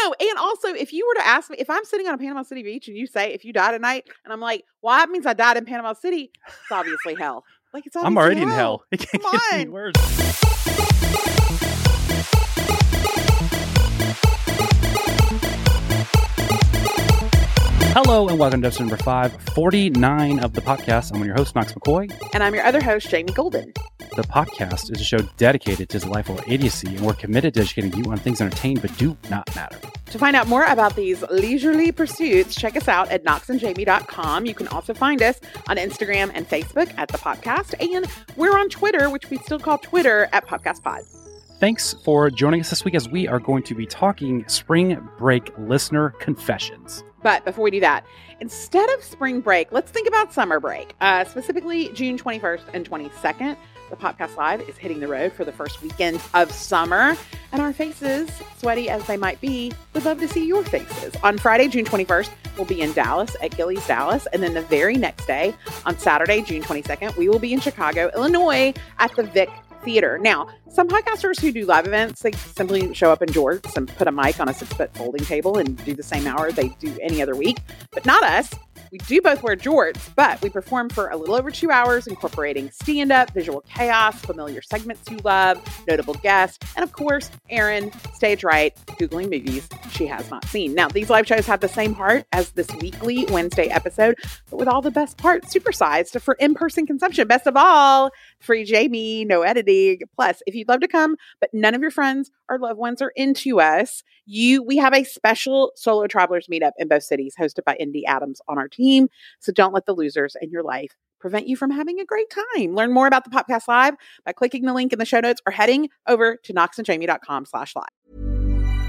no. And also, if you were to ask me, if I'm sitting on a Panama City beach and you say, if you died at night, and I'm like, well, that means I died in Panama City, it's obviously hell. Like, it's obviously I'm already hell. in hell. It can't Come get any on. worse. Hello and welcome to episode number 549 of the podcast. I'm one of your host, Knox McCoy. And I'm your other host, Jamie Golden. The podcast is a show dedicated to delightful idiocy, and we're committed to educating you on things that entertain but do not matter. To find out more about these leisurely pursuits, check us out at knoxandjamie.com. You can also find us on Instagram and Facebook at The Podcast. And we're on Twitter, which we still call Twitter, at PodcastPod. Thanks for joining us this week as we are going to be talking spring break listener confessions. But before we do that, instead of spring break, let's think about summer break. Specifically, June 21st and 22nd, the Podcast Live is hitting the road for the first weekend of summer. And our faces, sweaty as they might be, would love to see your faces. On Friday, June 21st, we'll be in Dallas at Gilley's Dallas. And then the very next day, on Saturday, June 22nd, we will be in Chicago, Illinois at the Vic Theater. Now, some podcasters who do live events, they simply show up in jorts and put a mic on a 6-foot folding table and do the same hour they do any other week, but not us. We do both wear jorts, but we perform for a little over 2 hours, incorporating stand-up, visual chaos, familiar segments you love, notable guests, and of course, Erin, stage right, Googling movies she has not seen. Now, these live shows have the same heart as this weekly Wednesday episode, but with all the best parts supersized for in-person consumption. Best of all, free Jamie, no editing. Plus, if you'd love to come, but none of your friends or loved ones are into us, we have a special Solo Travelers meetup in both cities hosted by Indy Adams on our team. So don't let the losers in your life prevent you from having a great time. Learn more about the Podcast Live by clicking the link in the show notes or heading over to knoxandjamie.com/live.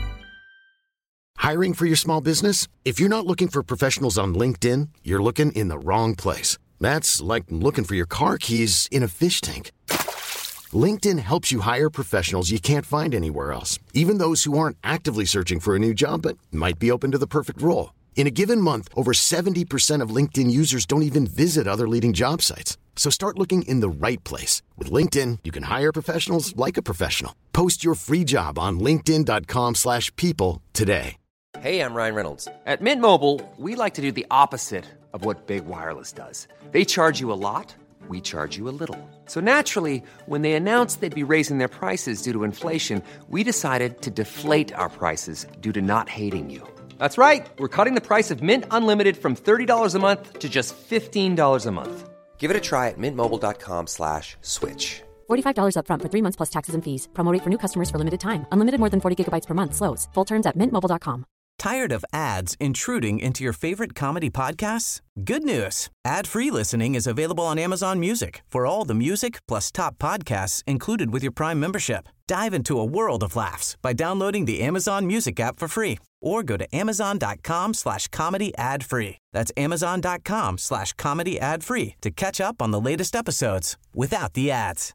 Hiring for your small business? If you're not looking for professionals on LinkedIn, you're looking in the wrong place. That's like looking for your car keys in a fish tank. LinkedIn helps you hire professionals you can't find anywhere else, even those who aren't actively searching for a new job but might be open to the perfect role. In a given month, over 70% of LinkedIn users don't even visit other leading job sites. So start looking in the right place. With LinkedIn, you can hire professionals like a professional. Post your free job on linkedin.com/people today. Hey, I'm Ryan Reynolds. At Mint Mobile, we like to do the opposite of what Big Wireless does. They charge you a lot. We charge you a little. So naturally, when they announced they'd be raising their prices due to inflation, we decided to deflate our prices due to not hating you. That's right. We're cutting the price of Mint Unlimited from $30 a month to just $15 a month. Give it a try at mintmobile.com/switch. $45 up front for 3 months plus taxes and fees. Promo rate for new customers for limited time. Unlimited more than 40 gigabytes per month. Slows full terms at mintmobile.com. Tired of ads intruding into your favorite comedy podcasts? Good news. Ad-free listening is available on Amazon Music for all the music plus top podcasts included with your Prime membership. Dive into a world of laughs by downloading the Amazon Music app for free or go to amazon.com/comedy ad-free. That's amazon.com/comedy ad-free to catch up on the latest episodes without the ads.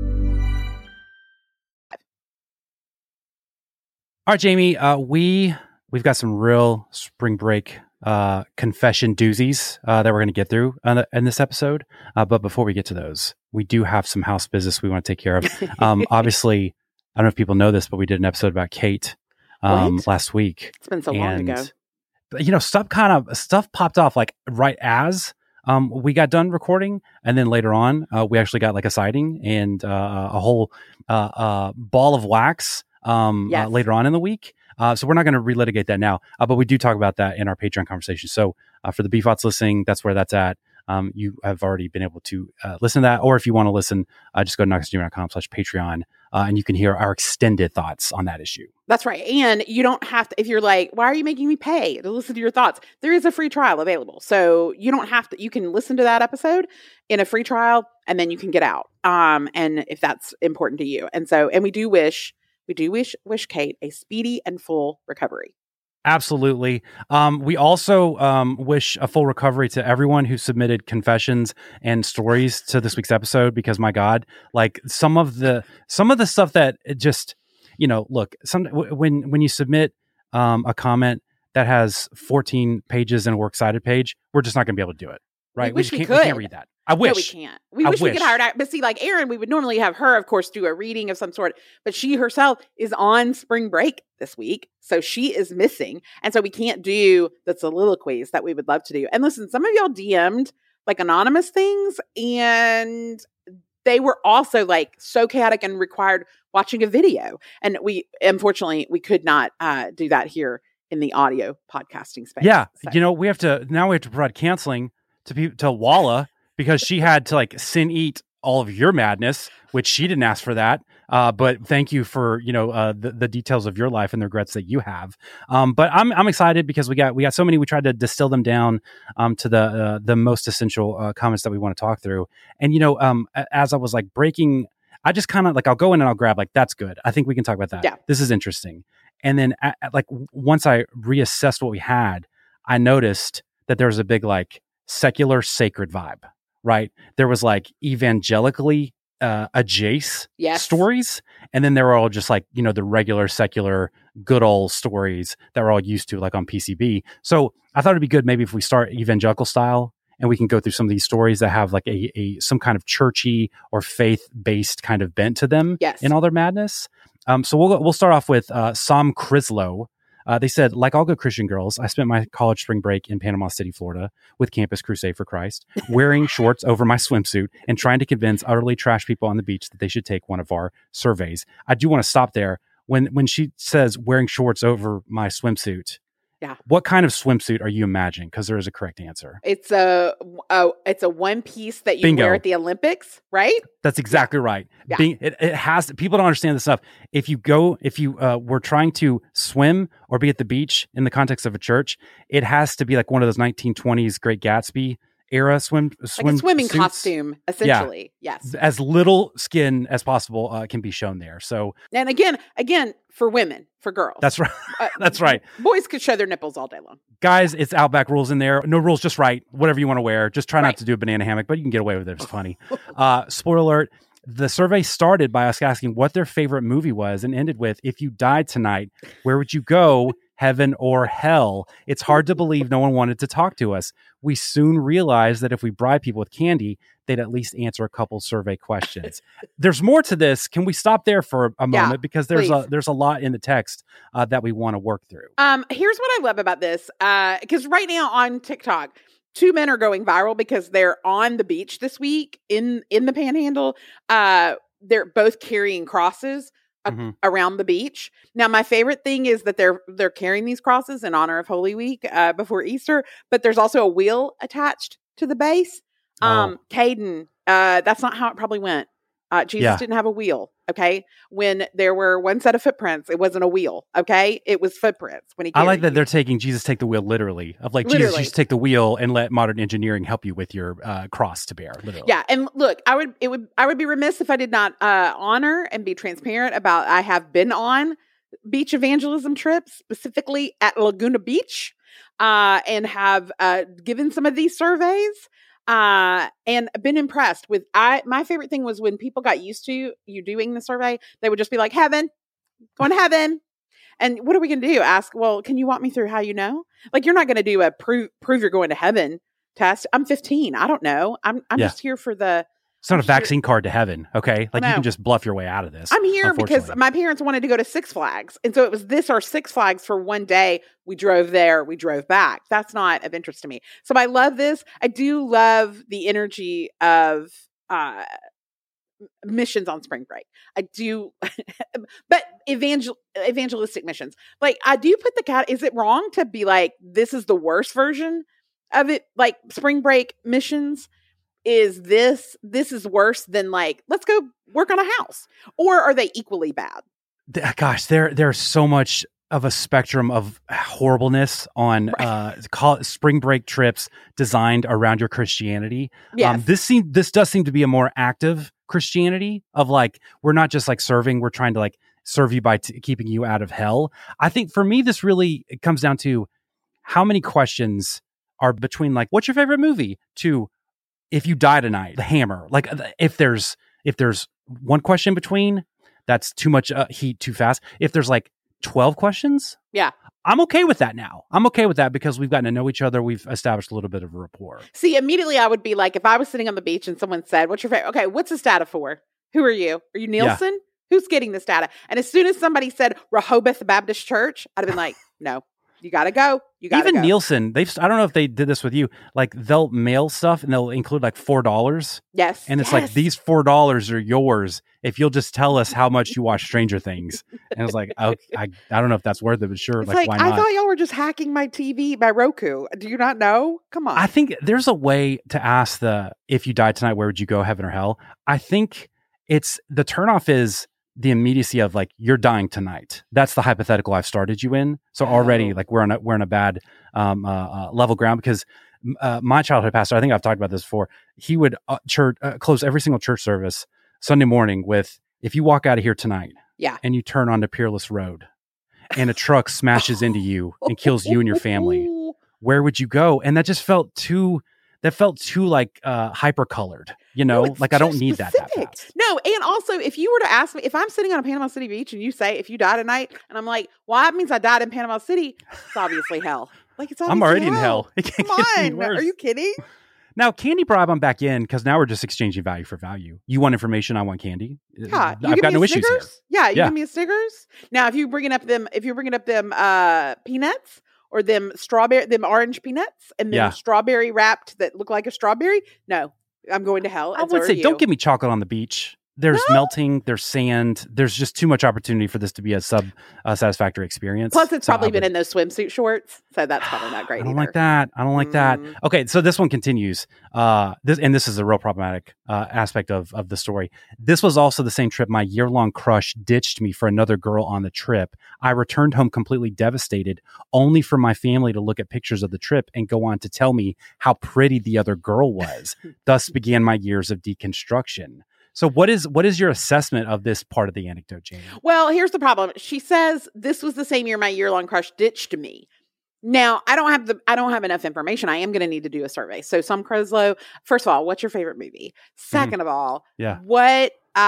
All right, Jamie, we've got some real spring break confession doozies that we're going to get through in this episode. But before we get to those, we do have some house business we want to take care of. Obviously, I don't know if people know this, but we did an episode about Kate last week. It's been so long ago. You know, stuff popped off like right as we got done recording. And then later on, we actually got like a sighting and a whole ball of wax later on in the week. So we're not going to relitigate that now, but we do talk about that in our Patreon conversation. So for the BFOTs listening, that's where that's at. You have already been able to listen to that. Or if you want to listen, just go to knoxandjamie.com/Patreon and you can hear our extended thoughts on that issue. That's right. And you don't have to, if you're like, why are you making me pay to listen to your thoughts? There is a free trial available. So you don't have to, you can listen to that episode in a free trial and then you can get out. And if that's important to you. And so, and we do wish Kate a speedy and full recovery. Absolutely. We also wish a full recovery to everyone who submitted confessions and stories to this week's episode, because my God, like some of the stuff that it just, you know, look, when you submit a comment that has 14 pages and a works cited page, we're just not going to be able to do it. right? We wish we We could. can't read that. I wish. No, we can't. We wish we could hire, but see, like Erin, we would normally have her, of course, do a reading of some sort, but she herself is on spring break this week. So she is missing. And so we can't do the soliloquies that we would love to do. And listen, some of y'all DM'd like anonymous things, and they were also like so chaotic and required watching a video. And unfortunately, we could not do that here in the audio podcasting space. Yeah. So. We have to provide counseling to Walla, because she had to like sin eat all of your madness, which she didn't ask for that. But thank you for, the details of your life and the regrets that you have. But I'm excited because we got so many. We tried to distill them down to the most essential comments that we want to talk through. And, as I was like breaking, I just kind of like, I'll go in and I'll grab like, that's good. I think we can talk about that. Yeah. This is interesting. And then once I reassessed what we had, I noticed that there was a big like secular sacred vibe. Right. There was like evangelically adjacent stories. And then there were all just like, the regular secular good old stories that we're all used to, like on PCB. So I thought it'd be good maybe if we start evangelical style and we can go through some of these stories that have like some kind of churchy or faith-based kind of bent to them in all their madness. So we'll start off with Sam Crislow. They said, like all good Christian girls, I spent my college spring break in Panama City, Florida, with Campus Crusade for Christ, wearing shorts over my swimsuit and trying to convince utterly trash people on the beach that they should take one of our surveys. I do want to stop there. When she says wearing shorts over my swimsuit, what kind of swimsuit are you imagining? Because there is a correct answer. It's a one piece that you wear at the Olympics, right? That's exactly right. Yeah. It has to, people don't understand this stuff. If you were trying to swim or be at the beach in the context of a church, it has to be like one of those 1920s Great Gatsby era swim like a swimming suits. Costume, essentially. Yeah. Yes. As little skin as possible can be shown there. So, and again, for women, for girls. That's right. That's right. Boys could show their nipples all day long. Guys, it's Outback rules in there. No rules, just right. Whatever you want to wear. Just try not to do a banana hammock, but you can get away with it. It's funny. Spoiler alert. The survey started by us asking what their favorite movie was and ended with, if you died tonight, where would you go? Heaven or hell? It's hard to believe no one wanted to talk to us. We soon realized that if we bribe people with candy, they'd at least answer a couple survey questions. There's more to this. Can we stop there for a moment? Because there's a lot in the text that we want to work through. Here's what I love about this. Because right now on TikTok, 2 men are going viral because they're on the beach this week in the Panhandle. They're both carrying crosses around the beach. Now, my favorite thing is that they're carrying these crosses in honor of Holy Week before Easter, but there's also a wheel attached to the base. Caden, that's not how it probably went. Jesus didn't have a wheel. Okay. When there were one set of footprints, it wasn't a wheel. Okay. It was footprints. When he I like that they're taking Jesus take the wheel literally, of like, Jesus, just take the wheel and let modern engineering help you with your cross to bear. Literally. Yeah. And look, I would be remiss if I did not honor and be transparent about, I have been on beach evangelism trips, specifically at Laguna Beach, and have given some of these surveys. And been impressed with, my favorite thing was when people got used to you doing the survey, they would just be like, heaven, going to heaven. And what are we going to do? Ask, well, can you walk me through how you know? Like, you're not going to do a prove you're going to heaven test. I'm 15. I don't know. I'm just here for the. It's not a vaccine card to heaven, okay? Like, you can just bluff your way out of this. I'm here because my parents wanted to go to Six Flags. And so it was this or Six Flags for one day. We drove there. We drove back. That's not of interest to me. So I love this. I do love the energy of missions on spring break. I do. But evangelistic missions. Like, I do put is it wrong to be like, this is the worst version of it? Like, spring break missions is this is worse than like, let's go work on a house, or are they equally bad? Gosh, there's so much of a spectrum of horribleness on spring break trips designed around your Christianity. Yes. This does seem to be a more active Christianity of like, we're not just like serving, we're trying to like serve you by keeping you out of hell. I think for me, this really comes down to how many questions are between like, what's your favorite movie, to if you die tonight, The Hammer. Like, if there's one question between, that's too much heat too fast. If there's like 12 questions. Yeah. I'm okay with that now. I'm okay with that because we've gotten to know each other. We've established a little bit of a rapport. See, immediately I would be like, if I was sitting on the beach and someone said, what's your favorite? Okay, what's this data for? Who are you? Are you Nielsen? Who's getting this data? And as soon as somebody said Rehoboth Baptist Church, I'd have been like, no, you got to go. You got to go. Even Nielsen, I don't know if they did this with you. Like they'll mail stuff and they'll include like $4. Yes. And it's like, these $4 are yours if you'll just tell us how much you watch Stranger Things. And it's like, I don't know if that's worth it, but sure. It's like why not? I thought y'all were just hacking my TV, my Roku. Do you not know? Come on. I think there's a way to ask if you died tonight, where would you go, heaven or hell? I think it's the turnoff is the immediacy of like, you're dying tonight. That's the hypothetical I've started you in. So already like we're in a bad level ground because my childhood pastor, I think I've talked about this before. He would close every single church service Sunday morning with, if you walk out of here tonight and you turn onto Peerless Road and a truck smashes into you and kills you and your family, where would you go? And that just felt too like hyper colored, you know, No, like I don't need that fast. No. And also if you were to ask me, if I'm sitting on a Panama City beach and you say, if you die tonight, and I'm like, well, that means I died in Panama City. It's obviously hell. Like it's obviously I'm already in hell. It can't Come get any on. worse. Are you kidding? Now, candy bribe, I'm back in because now we're just exchanging value for value. You want information, I want candy. Yeah, I've got no issues here. Yeah, you give me a Snickers. Now, if you're bringing up them peanuts or them orange peanuts and then strawberry wrapped that look like a strawberry, no, I'm going to hell. I would say, don't give me chocolate on the beach. There's melting, there's sand. There's just too much opportunity for this to be a satisfactory experience. Plus, it's probably been in those swimsuit shorts, so that's probably not great. I don't like that. Okay, so this one continues. This is a real problematic aspect of the story. This was also the same trip my year-long crush ditched me for another girl on the trip. I returned home completely devastated, only for my family to look at pictures of the trip and go on to tell me how pretty the other girl was. Thus began my years of deconstruction. So what is your assessment of this part of the anecdote, Jamie? Well, here's the problem. She says this was the same year my year-long crush ditched me. Now, I don't have enough information. I am going to need to do a survey. So, Sam Crislow, first of all, what's your favorite movie? Second of all, what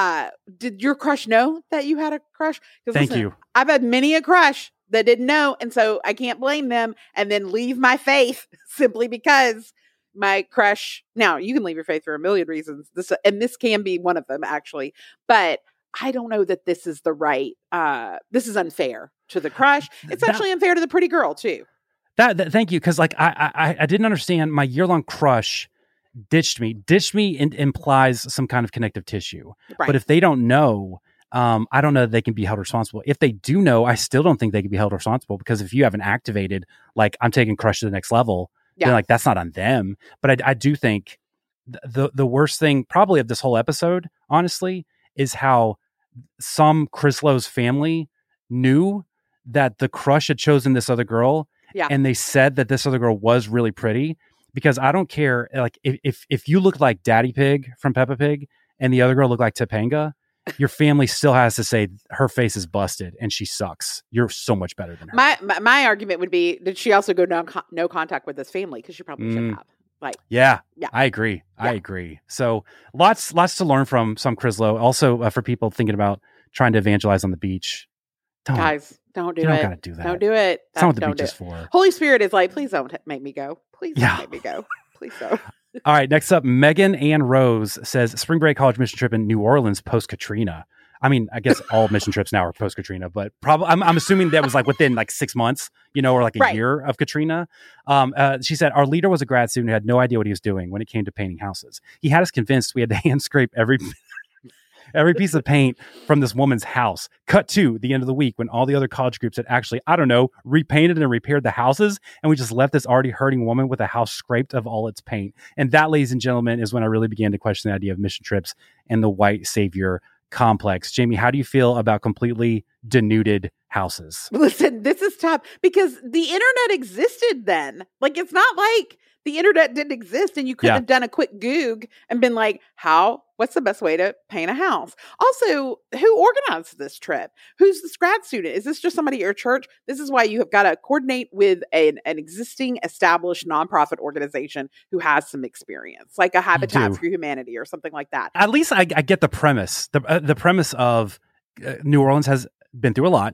did your crush know that you had a crush? Thank you. I've had many a crush that didn't know, and so I can't blame them and then leave my faith simply because my crush. Now, you can leave your faith for a million reasons. This can be one of them, actually. But I don't know that this is the right. This is unfair to the crush. It's actually unfair to the pretty girl too. Thank you, because like I didn't understand. My year-long crush ditched me. Ditched me implies some kind of connective tissue. Right. But if they don't know, I don't know that they can be held responsible. If they do know, I still don't think they can be held responsible, because if you haven't activated, like, I'm taking crush to the next level. Yeah. Like, that's not on them. But I do think the worst thing probably of this whole episode, honestly, is how some Crislow's family knew that the crush had chosen this other girl. Yeah. And they said that this other girl was really pretty, because I don't care. Like, if you look like Daddy Pig from Peppa Pig and the other girl looked like Topanga, your family still has to say her face is busted and she sucks. You're so much better than her. My argument would be, did she also go no contact with this family? Because she probably should have. Like, yeah, I agree. Yeah. I agree. So lots to learn from Sam Crislow. Also, for people thinking about trying to evangelize on the beach, guys, don't do it. You don't got to do that. Don't do it. That's not what the beach is for. Holy Spirit is like, please don't make me go. Please don't make me go. Please don't. All right, next up, Megan Ann Rose says, spring break college mission trip in New Orleans post-Katrina. I mean, I guess all mission trips now are post-Katrina, but probably I'm assuming that was like within like 6 months, or like a year of Katrina. She said, our leader was a grad student who had no idea what he was doing when it came to painting houses. He had us convinced we had to hand scrape every piece of paint from this woman's house. Cut to the end of the week when all the other college groups had actually, repainted and repaired the houses. And we just left this already hurting woman with a house scraped of all its paint. And that, ladies and gentlemen, is when I really began to question the idea of mission trips and the white savior complex. Jamie, how do you feel about completely denuded houses? Listen, this is tough because the internet existed then. Like, it's not like the internet didn't exist and you couldn't have done a quick Goog and been like, what's the best way to paint a house? Also, who organized this trip? Who's this grad student? Is this just somebody at your church? This is why you have got to coordinate with an existing established nonprofit organization who has some experience, like a Habitat for Humanity or something like that. At least I get the premise. The premise of New Orleans has been through a lot.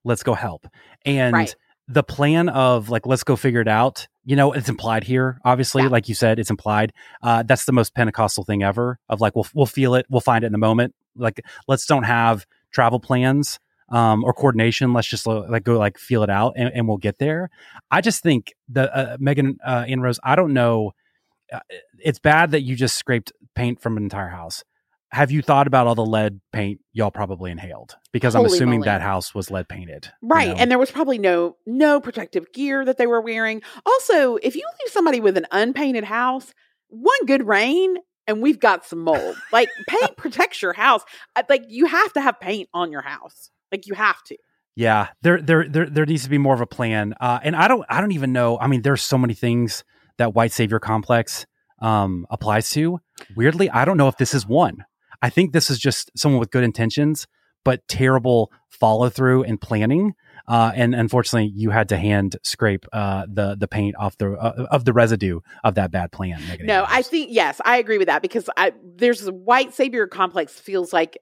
let's go help. And Right. the plan of like, let's go figure it out. You know, it's implied here, obviously, Yeah. like you said, it's implied. That's the most Pentecostal thing ever of like, we'll feel it. We'll find it in the moment. Like, let's don't have travel plans, or coordination. Let's just like go like feel it out and we'll get there. I just think the, Megan, and Rose, I don't know. It's bad that you just scraped paint from an entire house. Have you thought about all the lead paint y'all probably inhaled? Because I'm Holy assuming moly. that house was lead painted. Right. You know? And there was probably no protective gear that they were wearing. Also, if you leave somebody with an unpainted house, one good rain and we've got some mold. Like, paint protects your house. Like, you have to have paint on your house. Like, you have to. Yeah, there needs to be more of a plan. And I don't even know. I mean, there's so many things that white savior complex applies to. Weirdly, I don't know if this is one. I think this is just someone with good intentions, but terrible follow through and planning. And unfortunately, you had to hand scrape the paint off of the residue of that bad plan. Megan No, Andrews. I think, yes, I agree with that because there's a white savior complex feels like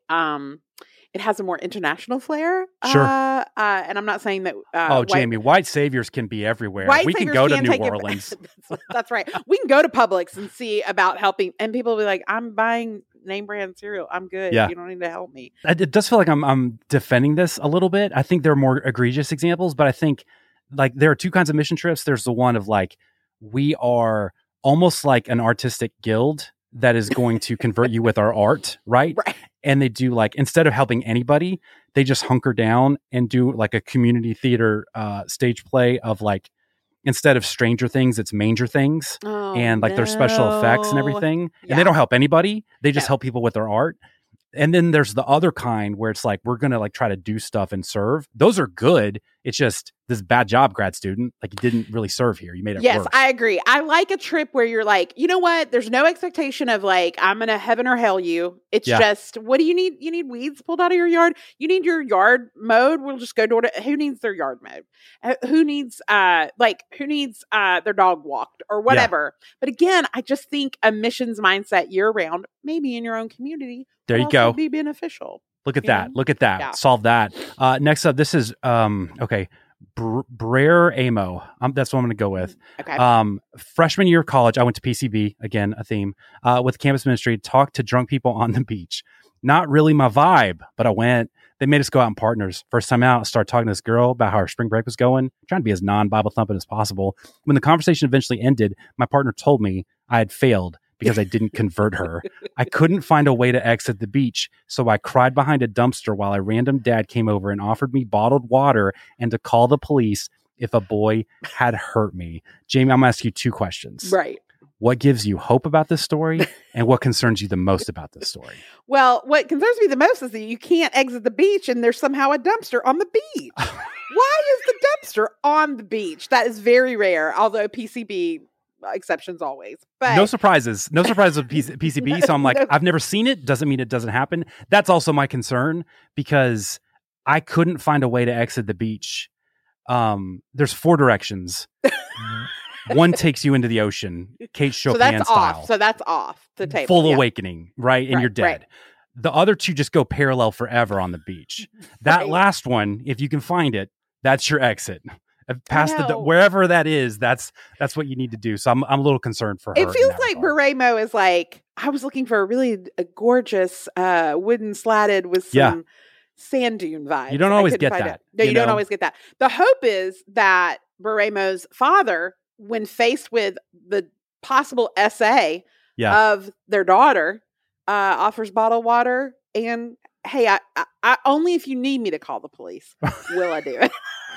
it has a more international flair. Sure. And I'm not saying that. Jamie, white saviors can be everywhere. White We can saviors go to can New take it- Orleans. That's right. We can go to Publix and see about helping, and people will be like, "I'm buying name brand cereal. I'm good. Yeah. You don't need to help me." It does feel like I'm defending this a little bit. I think there are more egregious examples, but I think like there are two kinds of mission trips. There's the one of like, we are almost like an artistic guild that is going to convert you with our art, right? Right. And they do like, instead of helping anybody, they just hunker down and do like a community theater stage play of like, instead of Stranger Things, it's Manger Things. Oh, And like their special effects and no. everything. Yeah. And they don't help anybody. They just No. help people with their art. And then there's the other kind where it's like, we're going to like try to do stuff and serve. Those are good. It's just this bad job, grad student. Like, you didn't really serve here. You made it Yes, worse. I agree. I like a trip where you're like, you know what? There's no expectation of like, I'm going to heaven or hell you. It's Yeah. just, what do you need? You need weeds pulled out of your yard. You need your yard mowed. We'll just go door to, who needs their yard mowed? Who needs their dog walked or whatever. But again, I just think a missions mindset year round, maybe in your own community, There would you go. also be beneficial. Look at you that. know? Look at that. Yeah. Solve that. Next up, this is, okay. Brer Amo. That's what I'm going to go with. Okay. Freshman year of college, I went to PCB, again, a theme, with campus ministry, talked to drunk people on the beach. Not really my vibe, but I went. They made us go out in partners. First time out, I started talking to this girl about how our spring break was going, trying to be as non-Bible thumping as possible. When the conversation eventually ended, my partner told me I had failed because I didn't convert her. I couldn't find a way to exit the beach, so I cried behind a dumpster while a random dad came over and offered me bottled water and to call the police if a boy had hurt me. Jamie, I'm going to ask you two questions. Right. What gives you hope about this story, and what concerns you the most about this story? Well, what concerns me the most is that you can't exit the beach and there's somehow a dumpster on the beach. Why is the dumpster on the beach? That is very rare, although PCB exceptions always. But No surprises with PCB. So I'm like, No. I've never seen it. Doesn't mean it doesn't happen. That's also my concern because I couldn't find a way to exit the beach. There's 4 directions. One takes you into the ocean, Kate Chopin so that's style. off. So that's off the table. Full yeah. awakening, right? And Right, you're dead. right. The other 2 just go parallel forever on the beach. That Right. last one, if you can find it, that's your exit. Past know. wherever that is, that's what you need to do. So I'm a little concerned for her. It in feels that like regard. Beremo is like, I was looking for a gorgeous wooden slatted with some Yeah. sand dune vibes. You don't I always couldn't get find that, it. No, you you don't know? always get that. The hope is that Beremo's father, when faced with the possible essay Yeah. of their daughter, offers bottled water and, hey, I only if you need me to call the police will I do it.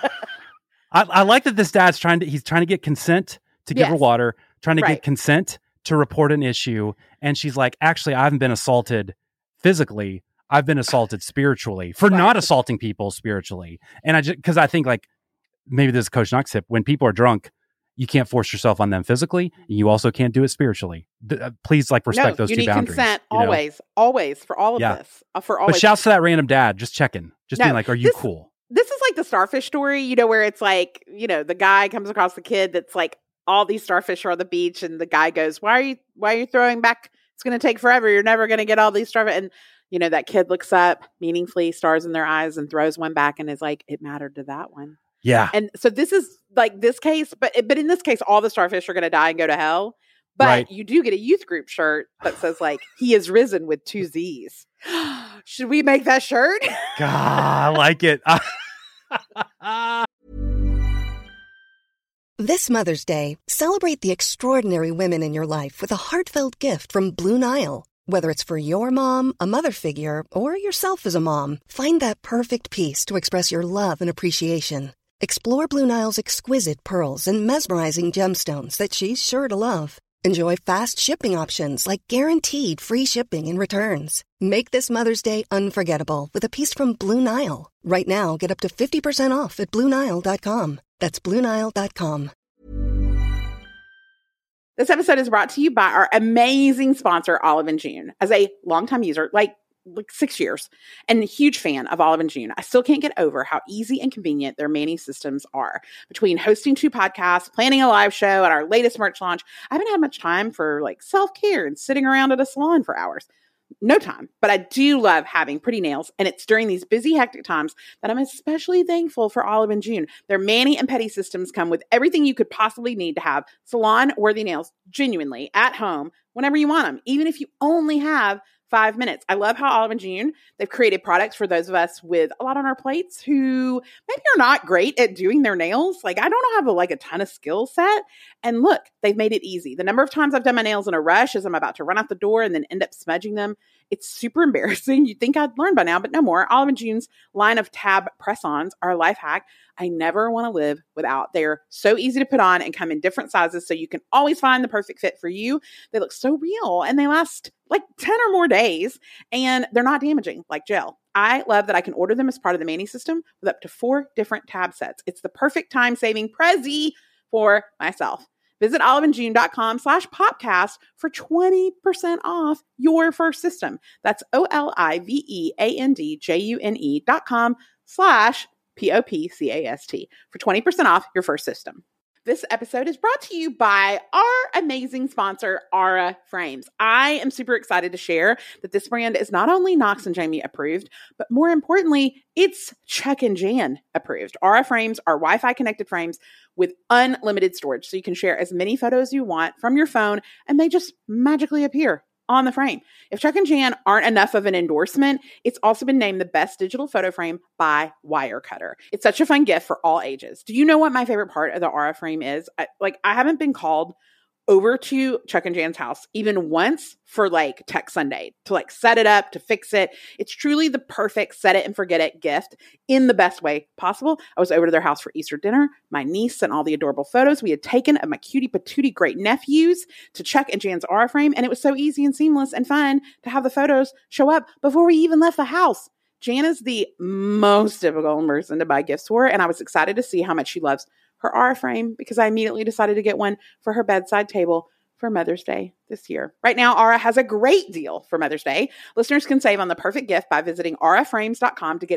I like that this dad's trying to get consent to give her Yes. water, trying to Right. get consent to report an issue. And she's like, actually, I haven't been assaulted physically. I've been assaulted spiritually for Right. not assaulting people spiritually. And because I think like maybe this is Coach Knox tip, when people are drunk, you can't force yourself on them physically. And you also can't do it spiritually. Please like respect those you two need boundaries. consent you know? always for all of Yeah. this. For always. But shouts to that random dad, just checking, just No, being like, are you this- cool? This is like the starfish story, where it's like, the guy comes across the kid that's like, all these starfish are on the beach, and the guy goes, why are you throwing back? It's going to take forever. You're never going to get all these starfish. And, You know, that kid looks up meaningfully, stars in their eyes, and throws one back and is like, it mattered to that one. Yeah. And so this is like this case, but in this case, all the starfish are going to die and go to hell. But Right. you do get a youth group shirt that says like, he is risen with 2 Z's. Should we make that shirt? God, I like it. This Mother's Day, celebrate the extraordinary women in your life with a heartfelt gift from Blue Nile. Whether it's for your mom, a mother figure, or yourself as a mom, find that perfect piece to express your love and appreciation. Explore Blue Nile's exquisite pearls and mesmerizing gemstones that she's sure to love. Enjoy fast shipping options like guaranteed free shipping and returns. Make this Mother's Day unforgettable with a piece from Blue Nile. Right now, get up to 50% off at BlueNile.com. That's BlueNile.com. This episode is brought to you by our amazing sponsor, Olive & June. As a longtime user, like 6 years, and a huge fan of Olive & June, I still can't get over how easy and convenient their Manny systems are. Between hosting 2 podcasts, planning a live show, and our latest merch launch, I haven't had much time for like self-care and sitting around at a salon for hours. No time, but I do love having pretty nails, and it's during these busy, hectic times that I'm especially thankful for Olive & June. Their Mani and Pedi systems come with everything you could possibly need to have salon-worthy nails genuinely at home whenever you want them, even if you only have 5 minutes. I love how Olive & June, they've created products for those of us with a lot on our plates who maybe are not great at doing their nails. Like, I don't have a ton of skill set. And look, they've made it easy. The number of times I've done my nails in a rush as I'm about to run out the door and then end up smudging them, it's super embarrassing. You'd think I'd learn by now, but no more. Olive & June's line of tab press-ons are a life hack I never want to live without. They're so easy to put on and come in different sizes so you can always find the perfect fit for you. They look so real and they last like 10 or more days and they're not damaging like gel. I love that I can order them as part of the Mani system with up to 4 different tab sets. It's the perfect time-saving Prezi for myself. Visit oliveandjune.com/podcast for 20% off your first system. That's oliveandjune.com/POPCAST for 20% off your first system. This episode is brought to you by our amazing sponsor, Aura Frames. I am super excited to share that this brand is not only Knox and Jamie approved, but more importantly, it's Chuck and Jan approved. Aura Frames are Wi-Fi connected frames with unlimited storage, so you can share as many photos as you want from your phone, and they just magically appear on the frame. If Chuck and Jan aren't enough of an endorsement, it's also been named the best digital photo frame by Wirecutter. It's such a fun gift for all ages. Do you know what my favorite part of the Aura frame is? I haven't been called over to Chuck and Jan's house even once for Tech Sunday to set it up, to fix it. It's truly the perfect set it and forget it gift in the best way possible. I was over to their house for Easter dinner. My niece sent all the adorable photos we had taken of my cutie patootie great nephews to Chuck and Jan's Aura frame. And it was so easy and seamless and fun to have the photos show up before we even left the house. Jan is the most difficult person to buy gifts for, and I was excited to see how much she loves her Aura frame because I immediately decided to get one for her bedside table for Mother's Day this year. Right now, Aura has a great deal for Mother's Day. Listeners can save on the perfect gift by visiting auraframes.com to get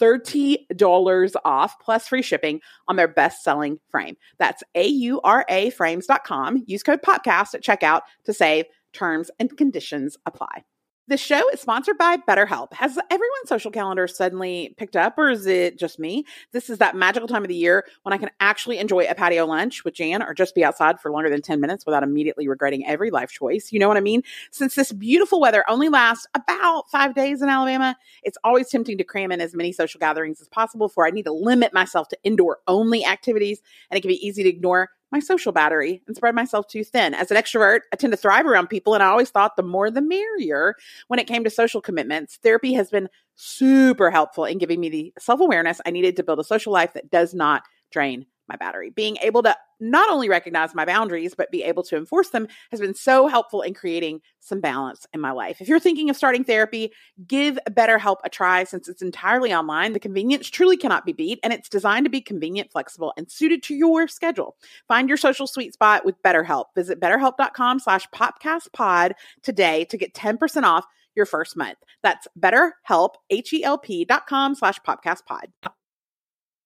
$30 off plus free shipping on their best-selling frame. That's auraframes.com. Use code PODCAST at checkout to save. Terms and conditions apply. This show is sponsored by BetterHelp. Has everyone's social calendar suddenly picked up, or is it just me? This is that magical time of the year when I can actually enjoy a patio lunch with Jan or just be outside for longer than 10 minutes without immediately regretting every life choice. You know what I mean? Since this beautiful weather only lasts about 5 days in Alabama, it's always tempting to cram in as many social gatherings as possible before I need to limit myself to indoor-only activities, and it can be easy to ignore my social battery and spread myself too thin. As an extrovert, I tend to thrive around people, and I always thought the more the merrier when it came to social commitments. Therapy has been super helpful in giving me the self-awareness I needed to build a social life that does not drain my battery. Being able to not only recognize my boundaries, but be able to enforce them has been so helpful in creating some balance in my life. If you're thinking of starting therapy, give BetterHelp a try. Since it's entirely online, the convenience truly cannot be beat, and it's designed to be convenient, flexible, and suited to your schedule. Find your social sweet spot with BetterHelp. Visit betterhelp.com/podcastpod today to get 10% off your first month. That's BetterHelp, HELP.com/podcastpod.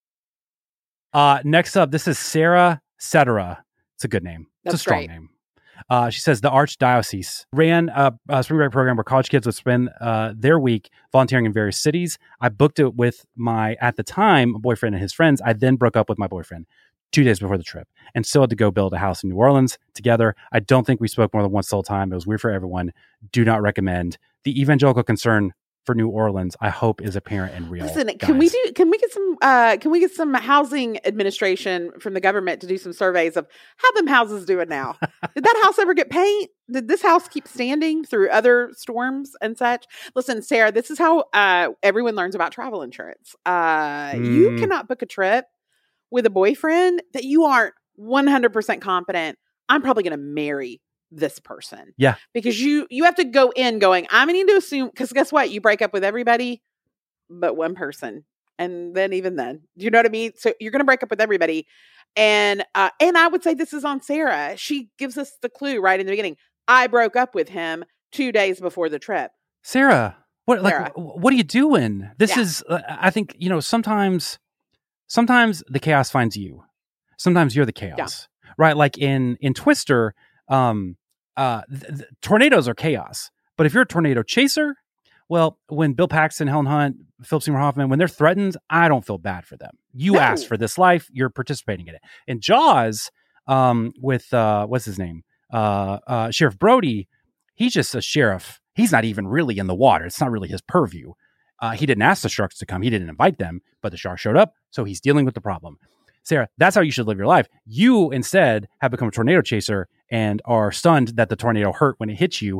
Next up, this is Sarah Cetera. It's a good name. It's That's a strong great. name. She says the Archdiocese ran a spring break program where college kids would spend their week volunteering in various cities. I booked it with my, at the time, boyfriend and his friends. I then broke up with my boyfriend 2 days before the trip and still had to go build a house in New Orleans together. I don't think we spoke more than once the whole time. It was weird for everyone. Do not recommend. The evangelical concern for New Orleans, I hope, is apparent and real. Listen, guys. can we get some housing administration from the government to do some surveys of how them houses doing now? Did that house ever get paint? Did this house keep standing through other storms and such? Listen, Sarah, this is how everyone learns about travel insurance. You cannot book a trip with a boyfriend that you aren't 100% confident I'm probably going to marry this person. Yeah. Because you have to go in going, I'm going to need to assume, because guess what? You break up with everybody but one person. And then even then, do you know what I mean? So you're going to break up with everybody. And I would say this is on Sarah. She gives us the clue right in the beginning. I broke up with him 2 days before the trip. Sarah, what Sarah. what are you doing? This is, I think, sometimes the chaos finds you. Sometimes you're the chaos, right? Like in Twister, tornadoes are chaos. But if you're a tornado chaser, well, when Bill Paxton, Helen Hunt, Philip Seymour Hoffman, when they're threatened, I don't feel bad for them. You asked for this life. You're participating in it. In Jaws, with what's his name? Sheriff Brody, he's just a sheriff. He's not even really in the water. It's not really his purview. He didn't ask the sharks to come. He didn't invite them, but the shark showed up. So he's dealing with the problem. Sarah, that's how you should live your life. You instead have become a tornado chaser and are stunned that the tornado hurt when it hits you.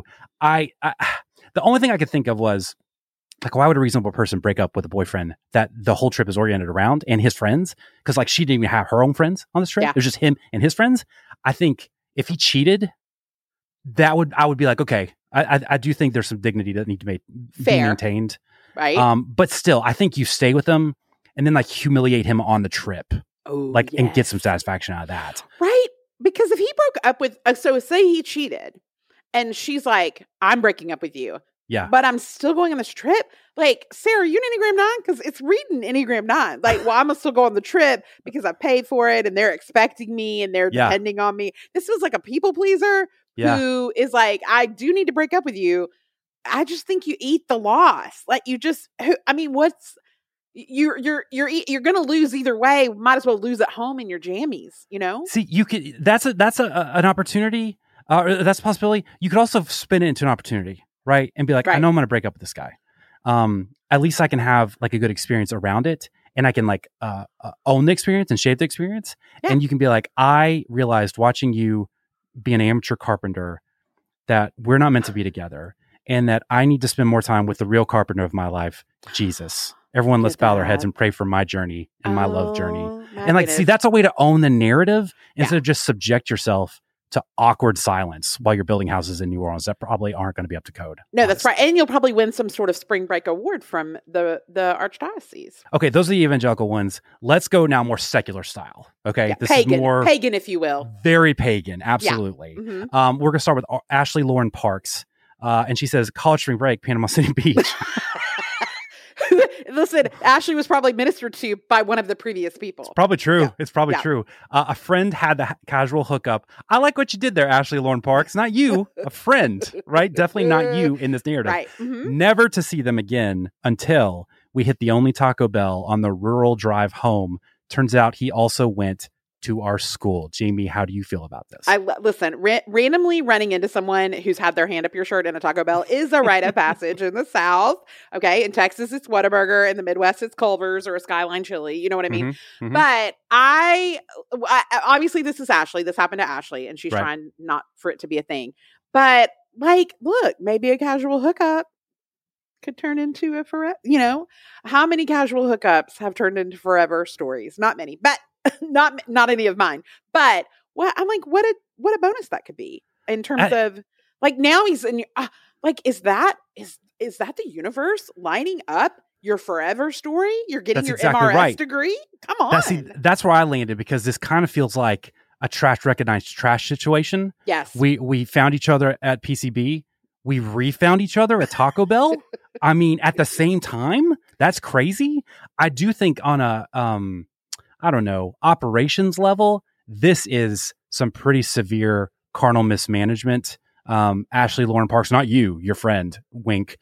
The only thing I could think of was, like, why would a reasonable person break up with a boyfriend that the whole trip is oriented around and his friends? Because, like, she didn't even have her own friends on this trip. Yeah. It was just him and his friends. I think if he cheated, I would be like, okay, I do think there's some dignity that need to be maintained. Right. But still, I think you stay with him and then, like, humiliate him on the trip. Oh, and get some satisfaction out of that. Right. Because if he broke up with, so say he cheated and she's like, I'm breaking up with you. Yeah. But I'm still going on this trip. Like, Sarah, you an Enneagram 9? Because it's reading Enneagram 9. Like, well, I'm going to still go on the trip because I paid for it and they're expecting me and they're depending on me. This was like a people pleaser who is like, I do need to break up with you. I just think you eat the loss. Like, you just, I mean, you're going to lose either way. Might as well lose at home in your jammies, you know? See, you could, that's an opportunity. That's a possibility. You could also spin it into an opportunity, right? And be like, I know I'm going to break up with this guy. At least I can have, like, a good experience around it. And I can, like, own the experience and shape the experience. Yeah. And you can be like, I realized watching you be an amateur carpenter that we're not meant to be together. And that I need to spend more time with the real carpenter of my life, Jesus. Everyone, let's bow their heads and pray for my journey and my love journey. And, like, see, that's a way to own the narrative instead of just subject yourself to awkward silence while you're building houses in New Orleans that probably aren't going to be up to code. No, that's right. And you'll probably win some sort of spring break award from the Archdiocese. Okay, those are the evangelical ones. Let's go now more secular style. Okay, this pagan, is more pagan, if you will. Very pagan, absolutely. Yeah. Mm-hmm. We're going to start with Ashley Lauren Parks. And she says, college spring break, Panama City Beach. Listen, Ashley was probably ministered to by one of the previous people. It's probably true. Yeah. It's probably true. A friend had the casual hookup. I like what you did there, Ashley Lauren Parks. Not you, a friend, right? Definitely not you in this narrative. Right. Mm-hmm. Never to see them again until we hit the only Taco Bell on the rural drive home. Turns out he also went to our school. Jamie, how do you feel about this? Listen, randomly running into someone who's had their hand up your shirt in a Taco Bell is a rite of passage in the South. Okay. In Texas, it's Whataburger. In the Midwest, it's Culver's or a Skyline Chili. You know what I mean? Mm-hmm. Mm-hmm. But I obviously, this is Ashley. This happened to Ashley, and she's trying not for it to be a thing. But, like, look, maybe a casual hookup could turn into a forever. You know, how many casual hookups have turned into forever stories? Not many, but not any of mine. But I'm like, what a bonus that could be in terms of, like, now he's in. Like, is that the universe lining up your forever story? You're getting That's your exactly MRS degree. Come on. That's where I landed, because this kind of feels like a trash recognized trash situation. Yes, we found each other at PCB. We refound each other at Taco Bell. I mean, at the same time. That's crazy. I do think on a I don't know, operations level, this is some pretty severe carnal mismanagement. Ashley Lauren Parks, not you, your friend, wink.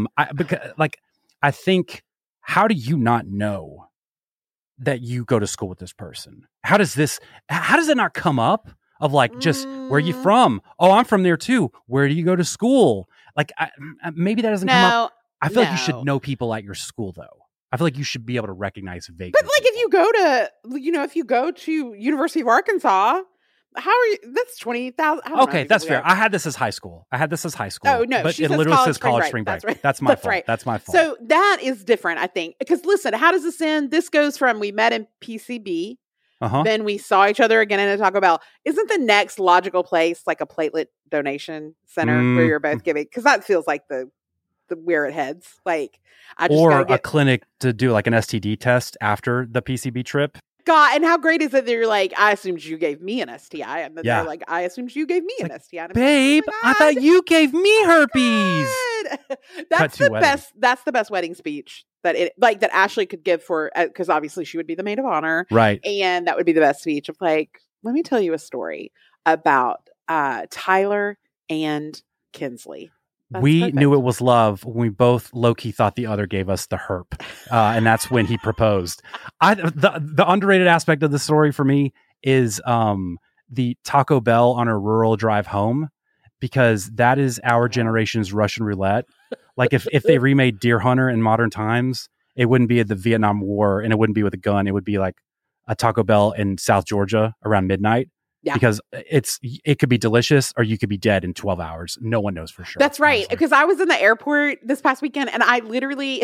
I think, how do you not know that you go to school with this person? How does it not come up of like, just where are you from? Oh, I'm from there too. Where do you go to school? Like, maybe that doesn't come up. I feel like you should know people at your school though. I feel like you should be able to recognize vaguely. But like, if you go to University of Arkansas, how are you? That's 20,000. Okay, that's fair. I had this as high school. Oh no, but it literally says college spring break. That's right. That's my fault. Right. That's my fault. So that is different, I think, because listen, how does this end? This goes from we met in PCB, then we saw each other again in a Taco Bell. Isn't the next logical place like a platelet donation center where you're both giving? Because that feels like the where it heads. Like, a clinic to do like an STD test after the PCB trip. God, and how great is it that you're like, I assumed you gave me an STI, and then they're like, I assumed you gave me an STI. And babe, like, I thought you gave me herpes. That's the best. That's the best wedding speech that Ashley could give for, because obviously she would be the maid of honor, right? And that would be the best speech of like, let me tell you a story about Tyler and Kinsley. We knew it was love when we both low-key thought the other gave us the herp. And that's when he proposed. The underrated aspect of the story for me is the Taco Bell on a rural drive home, because that is our generation's Russian roulette. Like if they remade Deer Hunter in modern times, it wouldn't be the Vietnam War and it wouldn't be with a gun. It would be like a Taco Bell in South Georgia around midnight. Yeah. Because it could be delicious or you could be dead in 12 hours. No one knows for sure. That's right. Honestly. Because I was in the airport this past weekend and I literally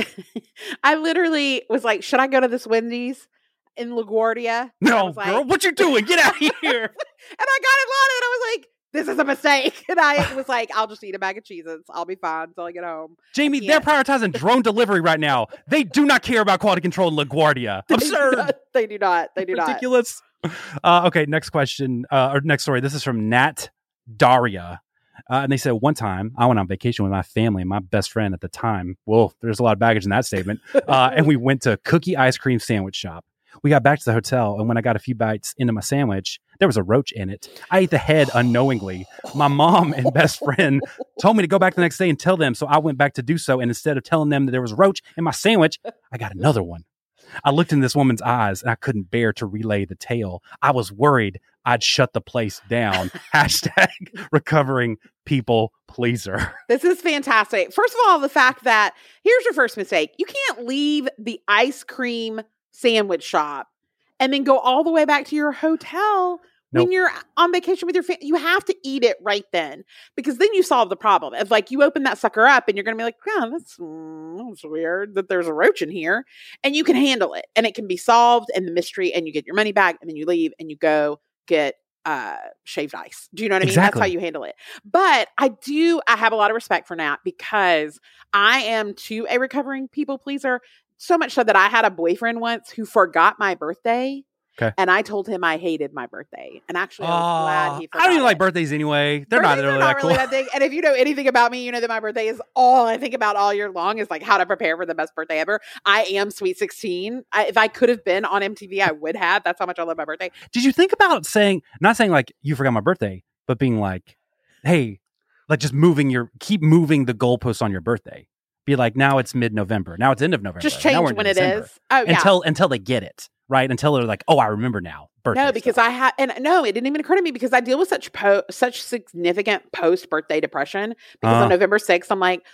was like, should I go to this Wendy's in LaGuardia? No, girl, what you doing? Get out of here. And I got in line and I was like, this is a mistake. And I was like, I'll just eat a bag of Cheez-Its. I'll be fine until I get home. Jamie, they're prioritizing drone delivery right now. They do not care about quality control in LaGuardia. Absurd. They do not. Ridiculous. Okay, next question, or next story. This is from Nat Daria. And they said, one time I went on vacation with my family and my best friend at the time. Well, there's a lot of baggage in that statement. And we went to Cookie Ice Cream Sandwich Shop. We got back to the hotel, and when I got a few bites into my sandwich, there was a roach in it. I ate the head unknowingly. My mom and best friend told me to go back the next day and tell them, so I went back to do so. And instead of telling them that there was a roach in my sandwich, I got another one. I looked in this woman's eyes, and I couldn't bear to relay the tale. I was worried I'd shut the place down. Hashtag recovering people pleaser. This is fantastic. First of all, the fact that, here's your first mistake. You can't leave the ice cream sandwich shop and then go all the way back to your hotel when you're on vacation with your family. You have to eat it right then, because then you solve the problem. If like you open that sucker up and you're going to be like, yeah, that's weird that there's a roach in here, and you can handle it and it can be solved and the mystery, and you get your money back and then you leave and you go get shaved ice. Do you know what I mean? Exactly. That's how you handle it. But I have a lot of respect for Nat, because I am too a recovering people pleaser. So much so that I had a boyfriend once who forgot my birthday. Okay. And I told him I hated my birthday. And actually, I was glad he forgot. I don't even like birthdays anyway. They're not really that cool. That thing. And if you know anything about me, you know that my birthday is all I think about all year long, is like how to prepare for the best birthday ever. I am Sweet 16. If I could have been on MTV, I would have. That's how much I love my birthday. Did you think about not saying like you forgot my birthday, but being like, hey, like just keep moving the goalposts on your birthday. Be like, now it's mid-November. Now it's end of November. Just change when it is. Oh, yeah. Until they get it, right? Until they're like, oh, I remember now. Birthday no, because stuff. it didn't even occur to me, because I deal with such significant post-birthday depression. Because on November 6th, I'm like,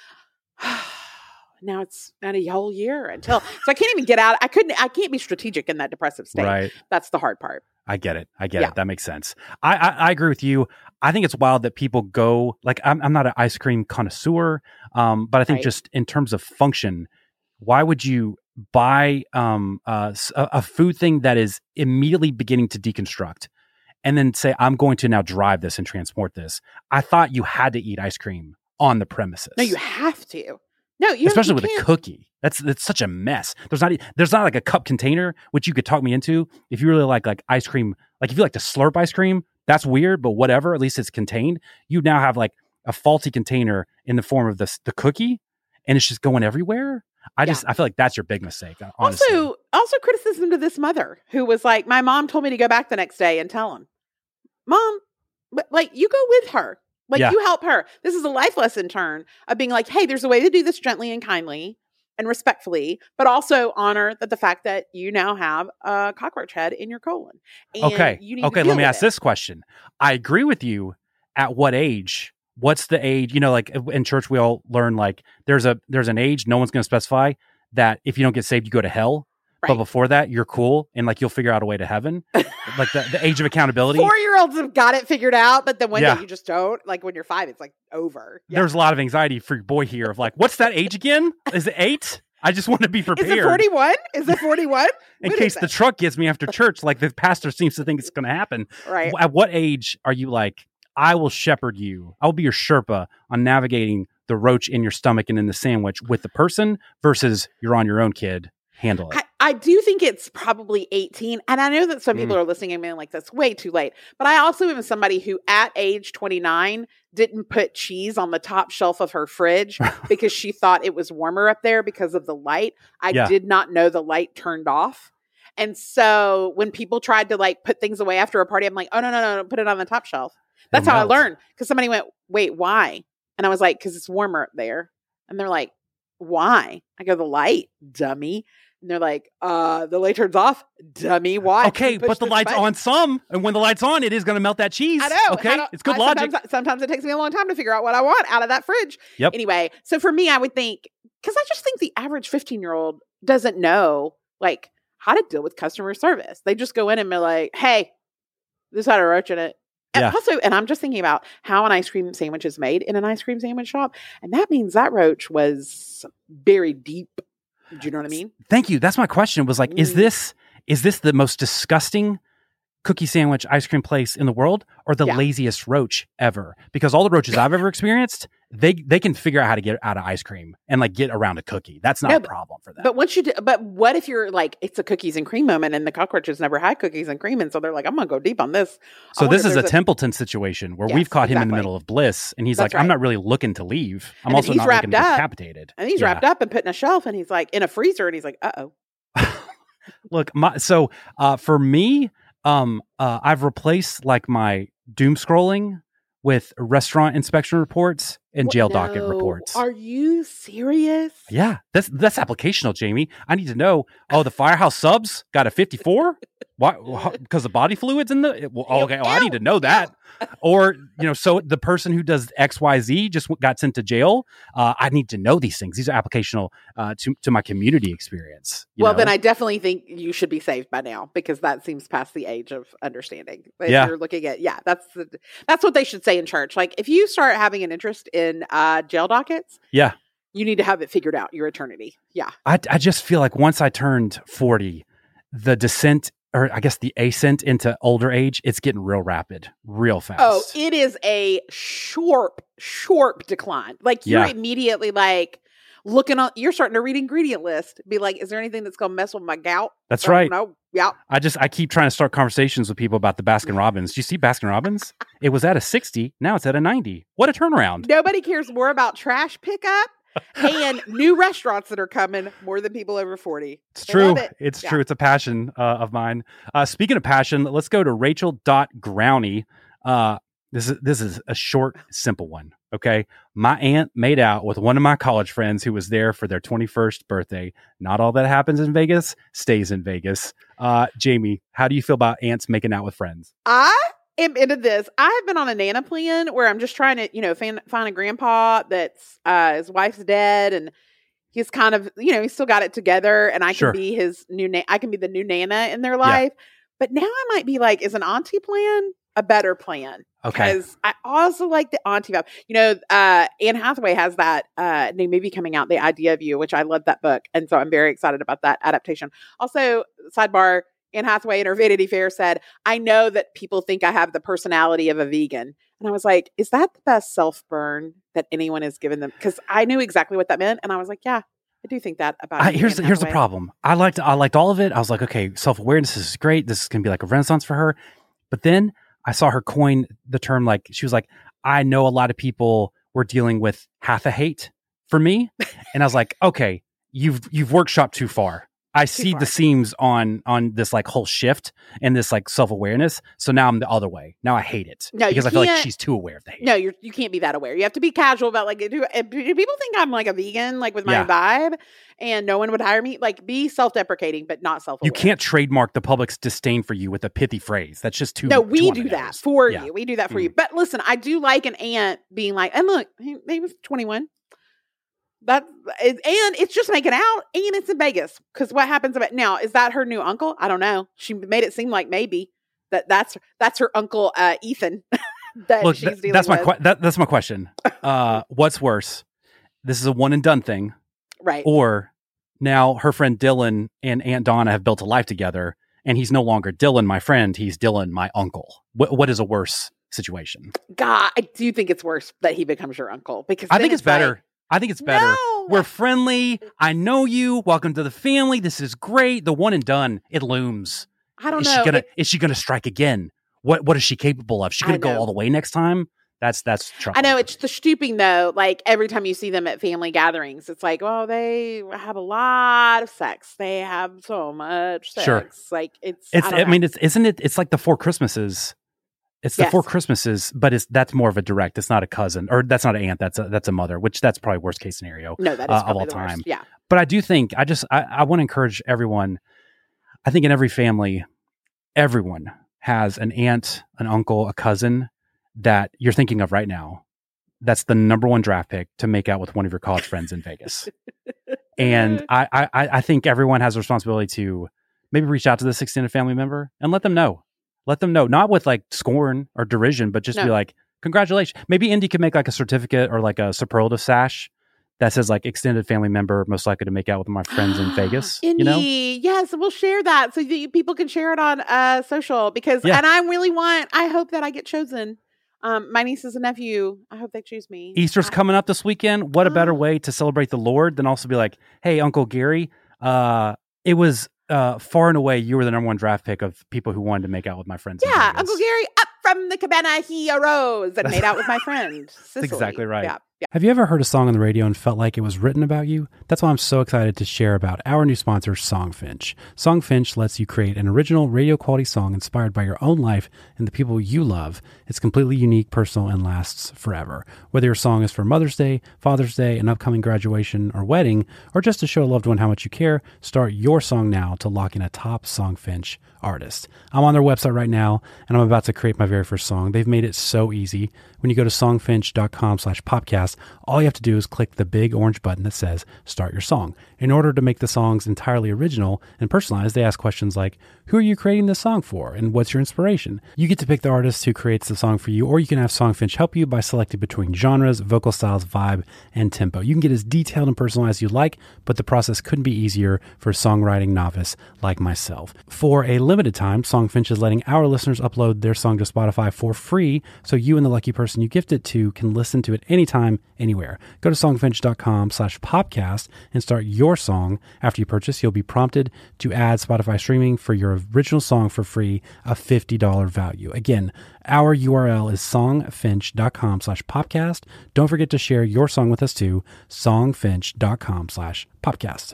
now it's not a whole year until. So I can't even get out. I can't be strategic in that depressive state. Right. That's the hard part. I get it. That makes sense. I agree with you. I think it's wild that people go, like, I'm not an ice cream connoisseur, but I think just in terms of function, why would you buy a food thing that is immediately beginning to deconstruct and then say, I'm going to now drive this and transport this? I thought you had to eat ice cream on the premises. No, you have to. No, especially with a cookie. That's such a mess. There's not like a cup container, which you could talk me into. If you really like ice cream, like if you like to slurp ice cream, that's weird, but whatever, at least it's contained. You now have like a faulty container in the form of the cookie, and it's just going everywhere. I feel like that's your big mistake, honestly. Also criticism to this mother who was like, my mom told me to go back the next day and tell him, Mom, But like, you go with her. Like, Yeah. you help her. This is a life lesson turn of being like, hey, there's a way to do this gently and kindly and respectfully, but also honor that the fact that you now have a cockroach head in your colon. And Okay. you need to Okay. deal Let me with ask it. this question. I agree with you. At what age? What's the age? You know, like in church, we all learn like there's an age. No one's going to specify that if you don't get saved, you go to hell. But Right. before that, you're cool and like you'll figure out a way to heaven. Like the age of accountability. 4-year-olds have got it figured out, but then one Yeah. day you just don't. Like when you're 5, it's like over. Yeah. There's a lot of anxiety for your boy here of like, what's that age again? Is it 8? I just want to be Is prepared. it 41? Is it 41? In What case is the it? truck gets me after church, like the pastor seems to think it's going to happen. Right. At what age are you like, I will shepherd you. I will be your Sherpa on navigating the roach in your stomach and in the sandwich with the person versus you're on your own, kid. Handle it. I do think it's probably 18. And I know that some people are listening and being like, that's way too late. But I also am somebody who at age 29 didn't put cheese on the top shelf of her fridge because she thought it was warmer up there because of the light. I Yeah. did not know the light turned off. And so when people tried to like put things away after a party, I'm like, oh, no, put it on the top shelf. That's It'll how I melt. learned. Because somebody went, wait, why? And I was like, because it's warmer up there. And they're like, why? I go, the light, dummy. And they're like, the light turns off, dummy. Why? Okay, You push but the this light's button. on some. And when the light's on, it is going to melt that cheese. I know. Okay. It's good logic. Sometimes it takes me a long time to figure out what I want out of that fridge. Yep. Anyway, so for me, I would think, because I just think the average 15-year-old doesn't know like how to deal with customer service. They just go in and be like, hey, this had a roach in it. And Yeah. also, and I'm just thinking about how an ice cream sandwich is made in an ice cream sandwich shop. And that means that roach was buried deep. Do you know what I mean? Thank you. That's my question was like, is this the most disgusting cookie sandwich ice cream place in the world or the Yeah. laziest roach ever? Because all the roaches I've ever experienced, they can figure out how to get out of ice cream and like get around a cookie. That's not No, a problem for them. But once you do, but what if you're like, it's a cookies and cream moment and the cockroaches never had cookies and cream. And so they're like, I'm going to go deep on this. I So wonder this if is a there's Templeton situation where Yes, we've caught him in the exactly. middle of bliss and he's That's like, I'm right. not really looking to leave. I'm And then also he's not looking to wrapped be up. decapitated. And he's Yeah. wrapped up and put in a shelf and he's like in a freezer and he's like, uh-oh. Look, for me, I've replaced like my doom scrolling with restaurant inspection reports and jail docket No. reports. Are you serious? Yeah, that's applicational, Jamie. I need to know. Oh, the Firehouse subs got a 54. Why? Because the body fluids in the. Well, okay, well, I need to know that. Or so the person who does XYZ just got sent to jail. I need to know these things. These are applicational to my community experience. Well, then I definitely think you should be saved by now because that seems past the age of understanding. If Yeah. you're looking at, that's what they should say in church. Like if you start having an interest in jail dockets, Yeah. you need to have it figured out your eternity. Yeah. I just feel like once I turned 40, the descent, or I guess the ascent into older age, it's getting real rapid, real fast. Oh, it is a short decline. Like you're Yeah. immediately like you're starting to read ingredient list. Be like, is there anything that's going to mess with my gout? That's right. No. Yeah. I keep trying to start conversations with people about the Baskin Robbins. Do you see Baskin Robbins? It was at a 60. Now it's at a 90. What a turnaround. Nobody cares more about trash pickup and new restaurants that are coming more than people over 40. It's They true. love it. It's Yeah. true. It's a passion of mine. Speaking of passion, let's go to Rachel.Growney. This is a short, simple one. Okay. My aunt made out with one of my college friends who was there for their 21st birthday. Not all that happens in Vegas stays in Vegas. Jamie, how do you feel about aunts making out with friends? I am into this. I've been on a Nana plan where I'm just trying to, find a grandpa that's his wife's dead and he's kind of, he's still got it together and I Sure. can be his I can be the new Nana in their life. But now I might be like, is an auntie plan a better plan? Okay. Because I also like the auntie vibe. Anne Hathaway has that new movie coming out, The Idea of You, which I love that book. And so I'm very excited about that adaptation. Also, sidebar, Anne Hathaway in her Vanity Fair said, I know that people think I have the personality of a vegan. And I was like, is that the best self-burn that anyone has given them? Because I knew exactly what that meant. And I was like, yeah, I do think that about you, Here's Anne the Hathaway. problem. I liked all of it. I was like, okay, self-awareness is great. This is going to be like a renaissance for her. But then I saw her coin the term, like she was like, I know a lot of people were dealing with half a hate for me. And I was like, okay, you've workshopped too far. I see the seams on this like whole shift and this like self-awareness. So now I'm the other way. Now I hate it because I feel like she's too aware of the hate. No, you can't be that aware. You have to be casual about like, do people think I'm like a vegan, like with my vibe and no one would hire me? Like be self-deprecating, but not self-aware. You can't trademark the public's disdain for you with a pithy phrase. That's just too. No, we do that for you. We do that for you. But listen, I do like an aunt being like, and look, he was 21. And it's just making out, and it's in Vegas. Because what happens about now? Is that her new uncle? I don't know. She made it seem like maybe that's her uncle Ethan. That's my question. What's worse? This is a one and done thing, right? Or now her friend Dylan and Aunt Donna have built a life together, and he's no longer Dylan, my friend. He's Dylan, my uncle. What is a worse situation? God, I do think it's worse that he becomes your uncle because I think it's better. Like, I think it's better. No. We're friendly. I know you. Welcome to the family. This is great. The one and done. It looms. I don't know. Is she gonna strike again? What is she capable of? She gonna go all the way next time? That's trouble. I know it's the stooping though. Like every time you see them at family gatherings, it's like, oh, they have a lot of sex. They have so much sex. Sure. Like it's it's like the Four Christmases. It's the Four Christmases, but that's more of a direct. It's not a cousin, or that's not an aunt. That's a mother, which that's probably worst case scenario. No, that is of all the time. Worst. Yeah, but I do think I want to encourage everyone. I think in every family, everyone has an aunt, an uncle, a cousin that you're thinking of right now. That's the number one draft pick to make out with one of your college friends in Vegas. And I think everyone has a responsibility to maybe reach out to this extended family member and let them know. Let them know, not with like scorn or derision, but just be like, congratulations. Maybe Indy could make like a certificate or like a superlative sash that says like extended family member most likely to make out with my friends in Vegas. Indy, yes, we'll share that so that people can share it on social because, and I hope that I get chosen. My nieces and nephew, I hope they choose me. Easter's coming up this weekend. What a better way to celebrate the Lord than also be like, hey, Uncle Gary, it was far and away, you were the number one draft pick of people who wanted to make out with my friends. Yeah, Uncle Gary, up from the cabana he arose and made out with my friend, Cicely. That's exactly right. Yeah. Have you ever heard a song on the radio and felt like it was written about you? That's why I'm so excited to share about our new sponsor, Songfinch. Songfinch lets you create an original radio quality song inspired by your own life and the people you love. It's completely unique, personal, and lasts forever. Whether your song is for Mother's Day, Father's Day, an upcoming graduation or wedding, or just to show a loved one how much you care, start your song now to lock in a top Songfinch artist. I'm on their website right now, and I'm about to create my very first song. They've made it so easy. When you go to songfinch.com/podcast, all you have to do is click the big orange button that says Start Your Song. In order to make the songs entirely original and personalized, they ask questions like, who are you creating this song for? And what's your inspiration? You get to pick the artist who creates the song for you, or you can have Songfinch help you by selecting between genres, vocal styles, vibe, and tempo. You can get as detailed and personalized as you like, but the process couldn't be easier for a songwriting novice like myself. For a limited time, Songfinch is letting our listeners upload their song to Spotify for free, so you and the lucky person you gift it to can listen to it anytime, anywhere. Go to songfinch.com/popcast and start your song. After you purchase, you'll be prompted to add Spotify streaming for your original song for free, a $50 value. Again, our URL is songfinch.com/popcast. Don't forget to share your song with us too, songfinch.com/popcast.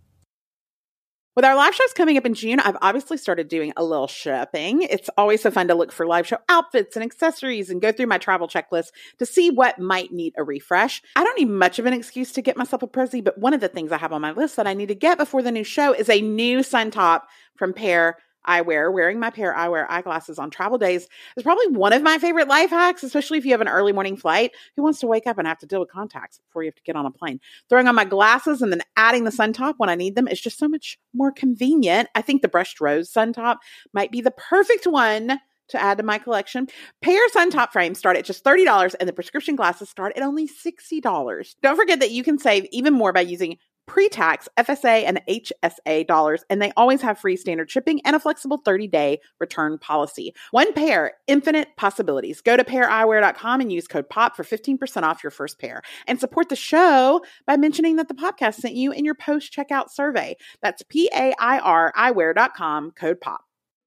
With our live shows coming up in June, I've obviously started doing a little shopping. It's always so fun to look for live show outfits and accessories and go through my travel checklist to see what might need a refresh. I don't need much of an excuse to get myself a Prezi, but one of the things I have on my list that I need to get before the new show is a new sun top from Pair Eyewear. Wearing my Pair Eyewear eyeglasses on travel days is probably one of my favorite life hacks, especially if you have an early morning flight. Who wants to wake up and have to deal with contacts before you have to get on a plane? Throwing on my glasses and then adding the sun top when I need them is just so much more convenient. I think the brushed rose sun top might be the perfect one to add to my collection. Pair sun top frames start at just $30 and the prescription glasses start at only $60. Don't forget that you can save even more by using pre-tax FSA and HSA dollars, and they always have free standard shipping and a flexible 30-day return policy. One pair, infinite possibilities. Go to paireyewear.com and use code POP for 15% off your first pair. And support the show by mentioning that the podcast sent you in your post-checkout survey. That's paireyewear.com, code POP.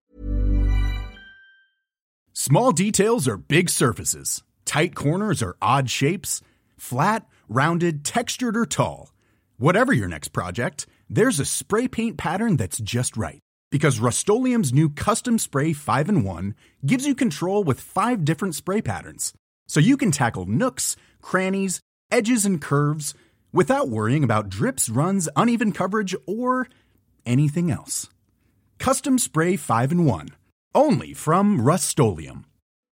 Small details are big surfaces. Tight corners are odd shapes. Flat, rounded, textured, or tall. Whatever your next project, there's a spray paint pattern that's just right. Because Rust-Oleum's new Custom Spray 5-in-1 gives you control with 5 different spray patterns. So you can tackle nooks, crannies, edges, and curves without worrying about drips, runs, uneven coverage, or anything else. Custom Spray 5-in-1. Only from Rust-Oleum.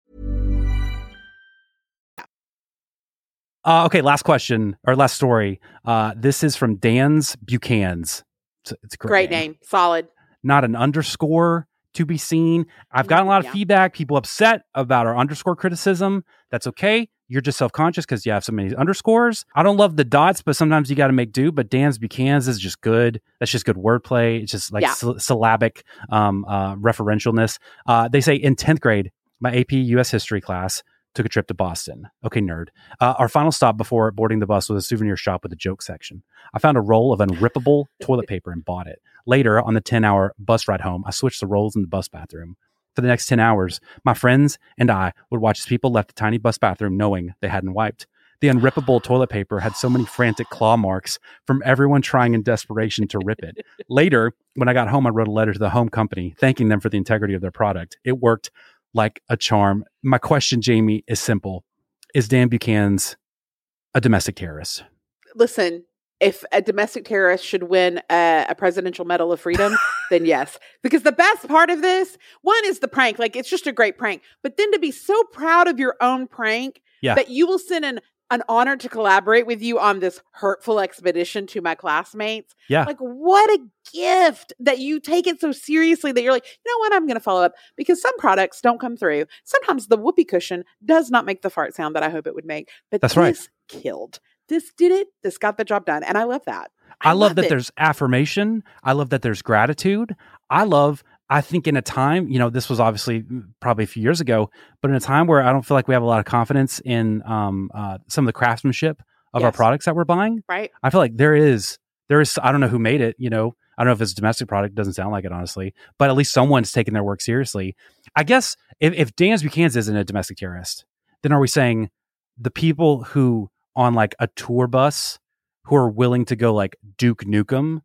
Okay, last question, or last story. This is from Dan's Buchan's. It's a Great name. Solid. Not an underscore to be seen. I've gotten a lot of feedback. People upset about our underscore criticism. That's okay. You're just self-conscious because you have so many underscores. I don't love the dots, but sometimes you got to make do. But Dan's Buchan's is just good. That's just good wordplay. It's just like syllabic referentialness. They say in 10th grade, my AP U.S. history class took a trip to Boston. Okay, nerd. Our final stop before boarding the bus was a souvenir shop with a joke section. I found a roll of unrippable toilet paper and bought it. Later, on the 10-hour bus ride home, I switched the rolls in the bus bathroom. For the next 10 hours, my friends and I would watch as people left the tiny bus bathroom knowing they hadn't wiped. The unrippable toilet paper had so many frantic claw marks from everyone trying in desperation to rip it. Later, when I got home, I wrote a letter to the home company thanking them for the integrity of their product. It worked like a charm. My question, Jamie, is simple. Is Dan Buchan's a domestic terrorist? Listen, if a domestic terrorist should win a Presidential Medal of Freedom, then yes. Because the best part of this, one is the prank. Like, it's just a great prank. But then to be so proud of your own prank that you will send an honor to collaborate with you on this hurtful expedition to my classmates. Yeah. Like, what a gift that you take it so seriously that you're like, you know what, I'm going to follow up. Because some products don't come through. Sometimes the whoopee cushion does not make the fart sound that I hope it would make. But this killed. This did it. This got the job done. And I love that. I love that there's affirmation. I love that there's gratitude. I think in a time, this was obviously probably a few years ago, but in a time where I don't feel like we have a lot of confidence in some of the craftsmanship of our products that we're buying. Right. I feel like there is, I don't know who made it, I don't know if it's a domestic product. It doesn't sound like it, honestly, but at least someone's taking their work seriously. I guess if Dan's Buchan's isn't a domestic terrorist, then are we saying the people who on like a tour bus who are willing to go like Duke Nukem,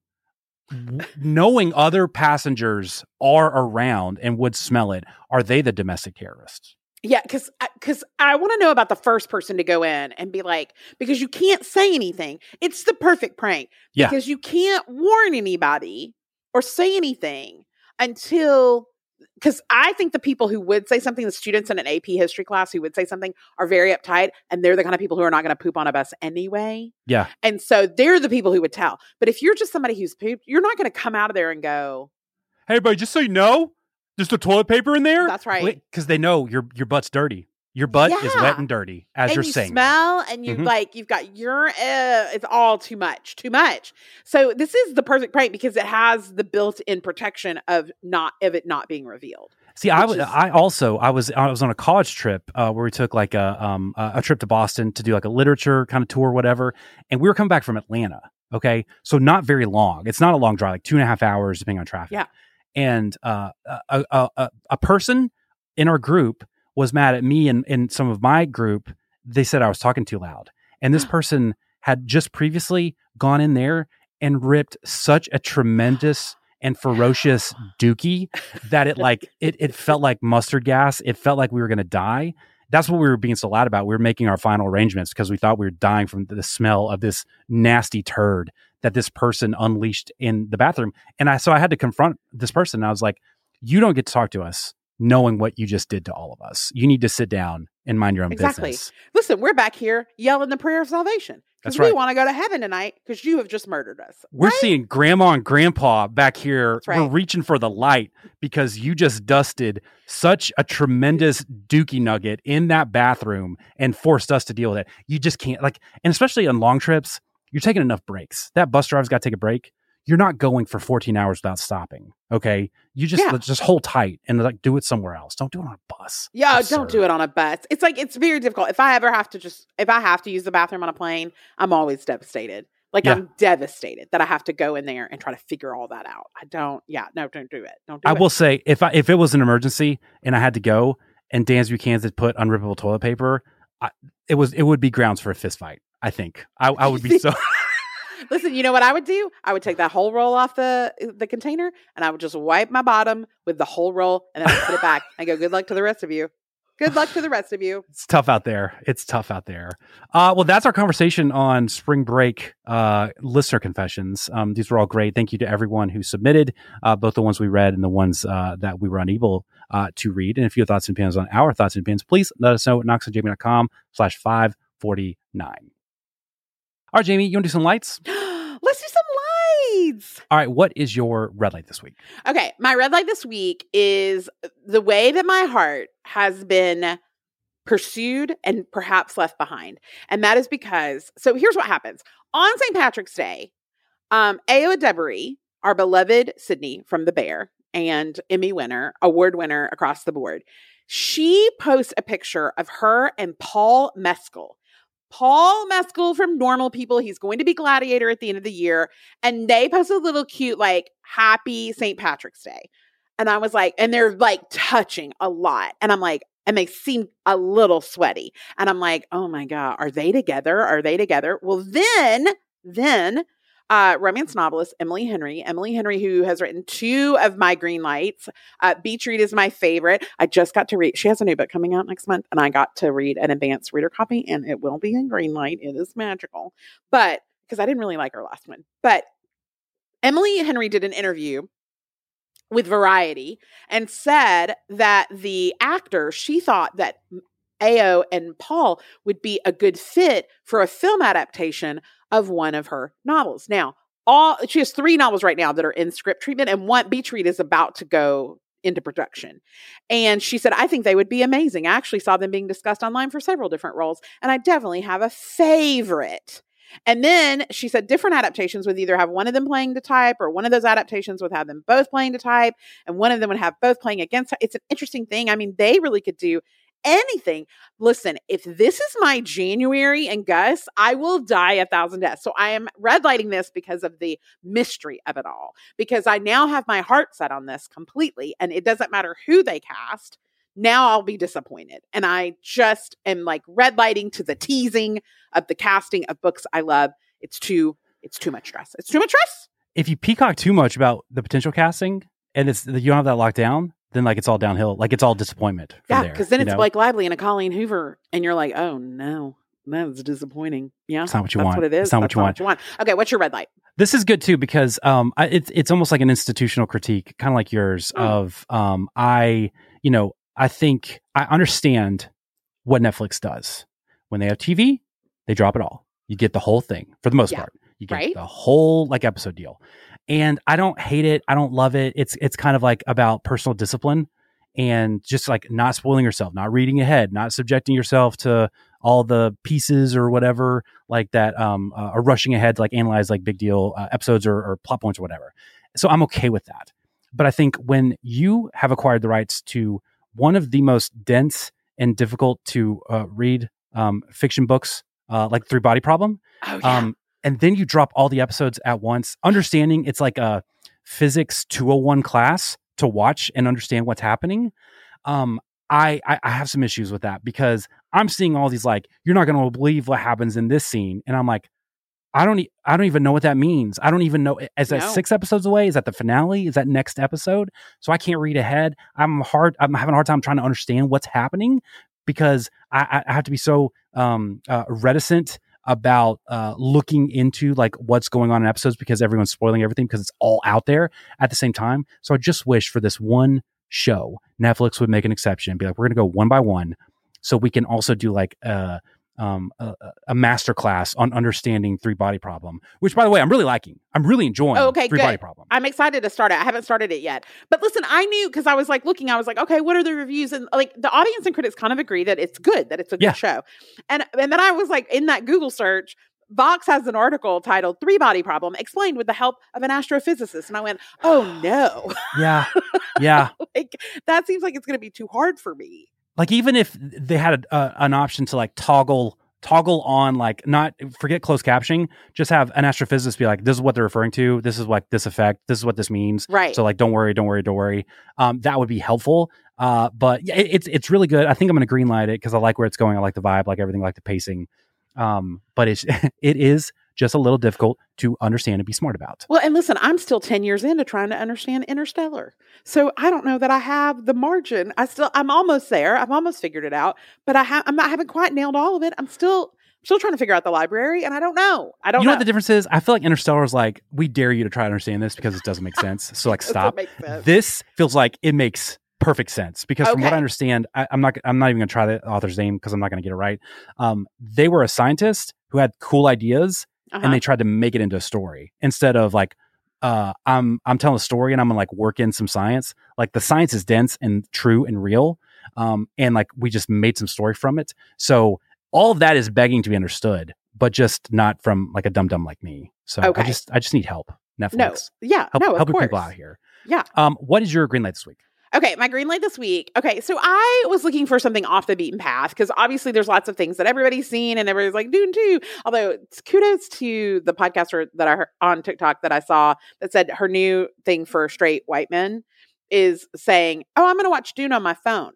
knowing other passengers are around and would smell it, are they the domestic terrorists? Yeah, because I want to know about the first person to go in and be like, because you can't say anything. It's the perfect prank. Yeah. Because you can't warn anybody or say anything until, because I think the people who would say something, the students in an AP history class who would say something are very uptight, and they're the kind of people who are not going to poop on a bus anyway. Yeah. And so they're the people who would tell. But if you're just somebody who's pooped, you're not going to come out of there and go, "Hey, everybody, just so you know, there's the toilet paper in there." That's right. Because they know your butt's dirty. Your butt is wet and dirty, as you're saying. Smell, and you you've got urine. It's all too much. So this is the perfect prank because it has the built-in protection of it not being revealed. See, I was on a college trip where we took like a trip to Boston to do like a literature kind of tour or whatever, and we were coming back from Atlanta. Okay, so not very long. It's not a long drive, like 2.5 hours depending on traffic. Yeah, and a person in our group was mad at me and some of my group. They said I was talking too loud. And this person had just previously gone in there and ripped such a tremendous and ferocious dookie that it felt like mustard gas. It felt like we were going to die. That's what we were being so loud about. We were making our final arrangements because we thought we were dying from the smell of this nasty turd that this person unleashed in the bathroom. And so I had to confront this person. And I was like, you don't get to talk to us knowing what you just did to all of us. You need to sit down and mind your own business. Listen, we're back here yelling the prayer of salvation because we want to go to heaven tonight because you have just murdered us. We're seeing grandma and grandpa back here. We're reaching for the light because you just dusted such a tremendous dookie nugget in that bathroom and forced us to deal with it. You just can't and especially on long trips, you're taking enough breaks. That bus driver's got to take a break. You're not going for 14 hours without stopping. Okay. You just hold tight and do it somewhere else. Don't do it on a bus. Yeah. Absurd. Don't do it on a bus. It's very difficult. If I have to use the bathroom on a plane, I'm always devastated. I'm devastated that I have to go in there and try to figure all that out. Don't do it. Don't do it. I will say if it was an emergency and I had to go and Dan's Buchan's had put unrippable toilet paper, it would be grounds for a fist fight. I think I would be so. Listen, you know what I would do? I would take that whole roll off the container, and I would just wipe my bottom with the whole roll, and then I would put it back and go, good luck to the rest of you. Good luck to the rest of you. It's tough out there. Well, that's our conversation on spring break listener confessions. These were all great. Thank you to everyone who submitted, both the ones we read and the ones that we were unable to read. And if you have thoughts and opinions on our thoughts and opinions, please let us know at knoxandjamie.com/549. All right, Jamie, you want to do some lights? Let's do some lights. All right, what is your red light this week? Okay, my red light this week is the way that my heart has been pursued and perhaps left behind. And that is because, so here's what happens. On St. Patrick's Day, Ayo Edebiri, our beloved Sydney from The Bear and Emmy winner, award winner across the board, she posts a picture of her and Paul Mescal. Paul Mescal from Normal People. He's going to be Gladiator at the end of the year. And they post a little cute, like, happy St. Patrick's Day. And I was like, and they're like touching a lot. And I'm like, and they seem a little sweaty. And I'm like, oh my God, are they together? Are they together? Well, then romance novelist Emily Henry, who has written 2 of my green lights. Beach Read is my favorite. I just got to read. She has a new book coming out next month, and I got to read an advanced reader copy, and it will be in green light. It is magical. But because I didn't really like her last one. But Emily Henry did an interview with Variety and said that the actor, she thought that Ayo and Paul would be a good fit for a film adaptation of one of her novels. Now, she has 3 novels right now that are in script treatment, and one, Beach Read, is about to go into production. And she said, I think they would be amazing. I actually saw them being discussed online for several different roles, and I definitely have a favorite. And then she said different adaptations would either have one of them playing to type, or one of those adaptations would have them both playing to type, and one of them would have both playing against type. It's an interesting thing. I mean, they really could do anything. Listen, if this is my January and Gus, I will die 1,000 deaths. So I am red lighting this because of the mystery of it all, because I now have my heart set on this completely, and it doesn't matter who they cast. Now I'll be disappointed. And I just am like red lighting to the teasing of the casting of books I love. It's too much stress. It's too much stress. If you peacock too much about the potential casting and you don't have that locked down, then like it's all downhill. Like it's all disappointment. Yeah, because then it's Blake Lively and a Colleen Hoover, and you're like, oh no, that's disappointing. Yeah, it's not what you want. That's what it is. It's not what you want. Okay, what's your red light? This is good too because it's almost like an institutional critique, kind of like yours. Of I think I understand what Netflix does when they have TV. They drop it all. You get the whole thing for the most part. You get the whole like episode deal. And I don't hate it. I don't love it. It's kind of like about personal discipline and just like not spoiling yourself, not reading ahead, not subjecting yourself to all the pieces or whatever like that, or rushing ahead to like analyze like big deal episodes or plot points or whatever. So I'm okay with that. But I think when you have acquired the rights to one of the most dense and difficult to read fiction books, like Three Body Problem, and then you drop all the episodes at once, understanding it's like a physics 201 class to watch and understand what's happening. I have some issues with that because I'm seeing all these like, you're not going to believe what happens in this scene. And I'm like, I don't even know what that means. I don't even know. Is that 6 episodes away? Is that the finale? Is that next episode? So I can't read ahead. I'm having a hard time trying to understand what's happening because I have to be so reticent about looking into like what's going on in episodes because everyone's spoiling everything because it's all out there at the same time. So I just wish for this one show, Netflix would make an exception and be like, we're going to go one by one. So we can also do like a master class on understanding Three Body Problem, which by the way, I'm really liking. I'm really enjoying Three Body Problem. I'm excited to start it. I haven't started it yet. But listen, I knew because I was like looking, I was like, okay, what are the reviews? And like the audience and critics kind of agree that it's good, that it's a good show. And then I was like in that Google search, Vox has an article titled Three Body Problem Explained with the Help of an Astrophysicist. And I went, oh no. Yeah. Like that seems like it's going to be too hard for me. Like even if they had an option to like toggle on, like not forget closed captioning, just have an astrophysicist be like, this is what they're referring to. This is like this effect. This is what this means. Right. So like, don't worry. That would be helpful. But yeah, it's really good. I think I'm going to green light it because I like where it's going. I like the vibe, like everything, like the pacing. But it is just a little difficult to understand and be smart about. Well, and listen, I'm still 10 years into trying to understand Interstellar. So I don't know that I have the margin. I'm almost there. I've almost figured it out, but I haven't quite nailed all of it. I'm still trying to figure out the library, and I don't know. You know what the difference is? I feel like Interstellar is like, we dare you to try to understand this because it doesn't make sense. So like, stop. This feels like it makes perfect sense because from what I understand, I'm not even going to try the author's name because I'm not going to get it right. They were a scientist who had cool ideas and they tried to make it into a story instead of like, I'm telling a story and I'm gonna like work in some science. Like the science is dense and true and real. And like we just made some story from it. So all of that is begging to be understood, but just not from like a dumb like me. So I just need help. Netflix. Helping people out here. Yeah. What is your green light this week? Okay, my green light this week. Okay, so I was looking for something off the beaten path because obviously there's lots of things that everybody's seen and everybody's like, Dune too. Although kudos to the podcaster that I heard on TikTok that I saw that said her new thing for straight white men is saying, oh, I'm going to watch Dune on my phone.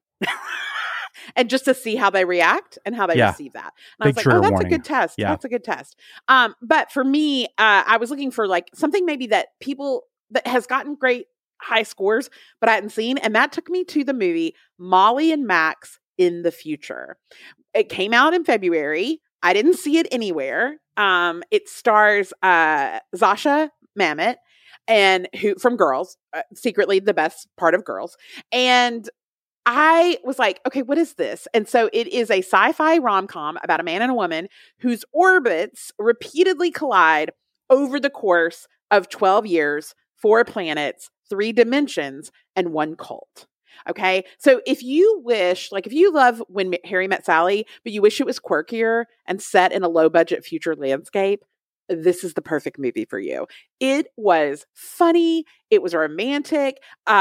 And just to see how they react and how they receive that. And I was like, oh, that's a good test. Yeah. That's a good test. But for me, I was looking for like something maybe that has gotten great high scores, but I hadn't seen. And that took me to the movie Molly and Max in the Future. It came out in February. I didn't see it anywhere. It stars Zasha Mamet and who from Girls, secretly the best part of Girls. And I was like, okay, what is this? And so it is a sci-fi rom-com about a man and a woman whose orbits repeatedly collide over the course of 12 years, 4 planets, 3 dimensions, and 1 cult. Okay. So if you love When Harry Met Sally, but you wish it was quirkier and set in a low budget future landscape, this is the perfect movie for you. It was funny. It was romantic.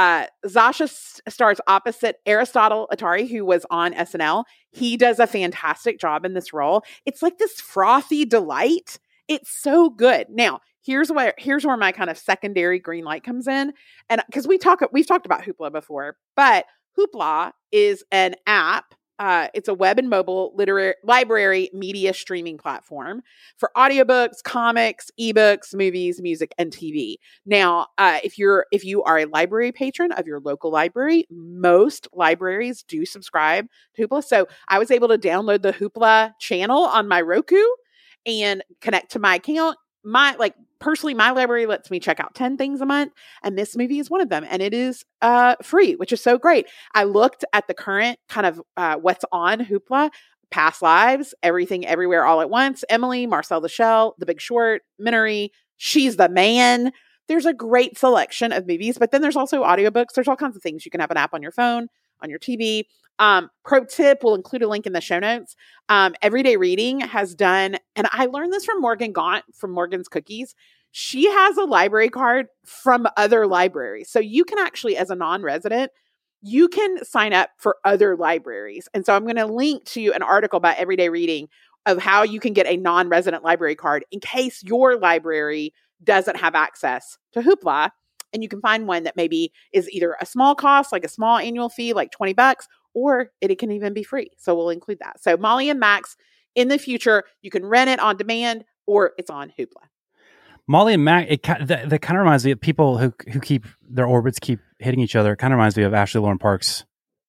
Zasha stars opposite Aristotle Atari, who was on SNL. He does a fantastic job in this role. It's like this frothy delight. It's so good. Now, here's where my kind of secondary green light comes in. And because we've talked about Hoopla before, but Hoopla is an app. It's a web and mobile library media streaming platform for audiobooks, comics, ebooks, movies, music, and TV. Now, if you are a library patron of your local library, most libraries do subscribe to Hoopla. So I was able to download the Hoopla channel on my Roku and connect to my account. My library lets me check out 10 things a month, and this movie is one of them, and it is free, which is so great. I looked at the current kind of what's on Hoopla: Past Lives, Everything Everywhere All at Once, Emily, Marcel the Shell, The Big Short, Minari, She's the Man. There's a great selection of movies, but then there's also audiobooks. There's all kinds of things. You can have an app on your phone, on your TV. Pro tip, we'll include a link in the show notes. Everyday Reading has done, and I learned this from Morgan Gaunt from Morgan's Cookies. She has a library card from other libraries. So you can actually, as a non-resident, you can sign up for other libraries. And so I'm going to link to an article by Everyday Reading of how you can get a non-resident library card in case your library doesn't have access to Hoopla. And you can find one that maybe is either a small cost, like a small annual fee, like $20, or it can even be free. So we'll include that. So Molly and Max in the Future, you can rent it on demand or it's on Hoopla. Molly and Max, that kind of reminds me of people who keep their orbits keep hitting each other. It kind of reminds me of Ashley Lauren Park's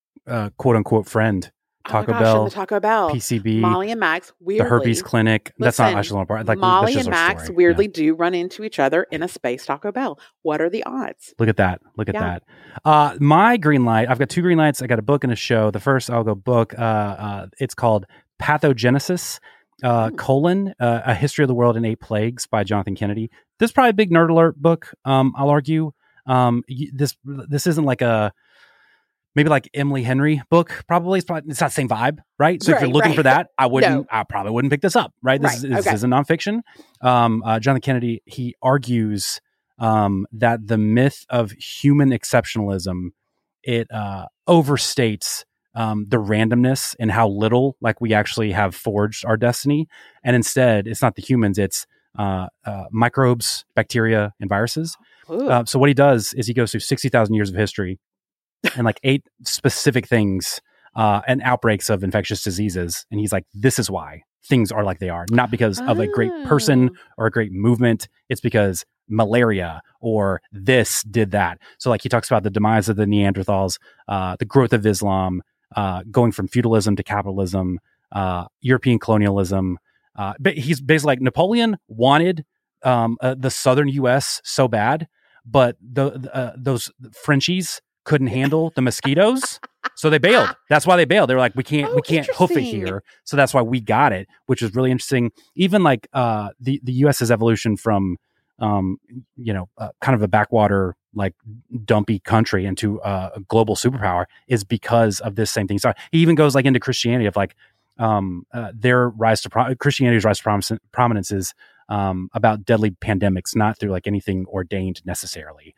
quote unquote friend. Taco Bell, the Taco Bell, PCB, Molly and Max, weirdly, the herpes clinic. That's not Ashley Lauren Park. Like, Molly and Max weirdly do run into each other in a space Taco Bell. What are the odds? Look at that. That. My green light, I've got 2 green lights. I got a book and a show. The first, I'll go book. It's called Pathogenesis, A History of the World in 8 Plagues by Jonathan Kennedy. This is probably a big nerd alert book, I'll argue. This isn't like maybe like Emily Henry book, probably. It's not the same vibe, right? So if you're looking for that, I probably wouldn't pick this up, right? This is a nonfiction. Jonathan Kennedy, he argues that the myth of human exceptionalism, it overstates the randomness and how little like we actually have forged our destiny. And instead, it's not the humans, it's microbes, bacteria, and viruses. So what he does is he goes through 60,000 years of history and like 8 specific things and outbreaks of infectious diseases. And he's like, this is why. things are like they are, not because of a great person or a great movement. It's because malaria or this did that. So like he talks about the demise of the Neanderthals, the growth of Islam, going from feudalism to capitalism, European colonialism. But he's basically like Napoleon wanted the southern U.S. so bad, but those Frenchies couldn't handle the mosquitoes, so they bailed. That's why they bailed. They were like, we can't hoof it here, so that's why we got it, which is really interesting. Even like the U.S.'s evolution from kind of a backwater, like dumpy country into a global superpower is because of this same thing. So he even goes like into Christianity of like their rise to Christianity's rise to prominence is about deadly pandemics, not through like anything ordained necessarily.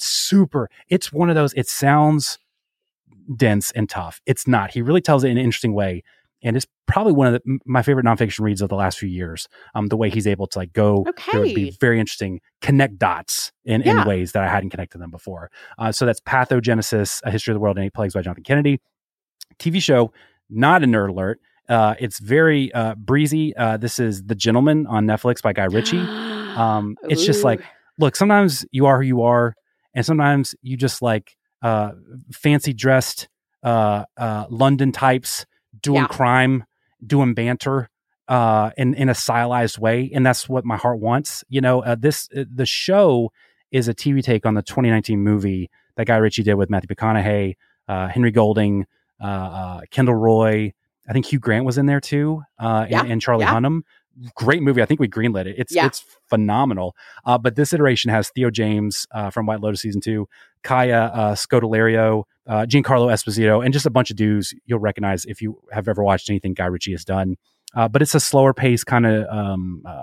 It's one of those, it sounds dense and tough. It's not. He really tells it in an interesting way. And it's probably one of my favorite nonfiction reads of the last few years. The way he's able to like go through it, be very interesting, connect dots in ways that I hadn't connected them before. So that's Pathogenesis, A History of the World in 8 Plagues by Jonathan Kennedy. TV show, not a nerd alert. It's very breezy. This is The Gentleman on Netflix by Guy Ritchie. It's just like, look, sometimes you are who you are, and sometimes you just like fancy dressed London types doing crime, doing banter in a stylized way, and that's what my heart wants. The show is a TV take on the 2019 movie that Guy Ritchie did with Matthew McConaughey, Henry Golding, Kendall Roy. I think Hugh Grant was in there too, and Charlie Hunnam. Great movie. I think we greenlit it. It's phenomenal. But this iteration has Theo James from White Lotus season 2, Kaya Scodelario, Giancarlo Esposito, and just a bunch of dudes you'll recognize if you have ever watched anything Guy Ritchie has done. But it's a slower pace kind of,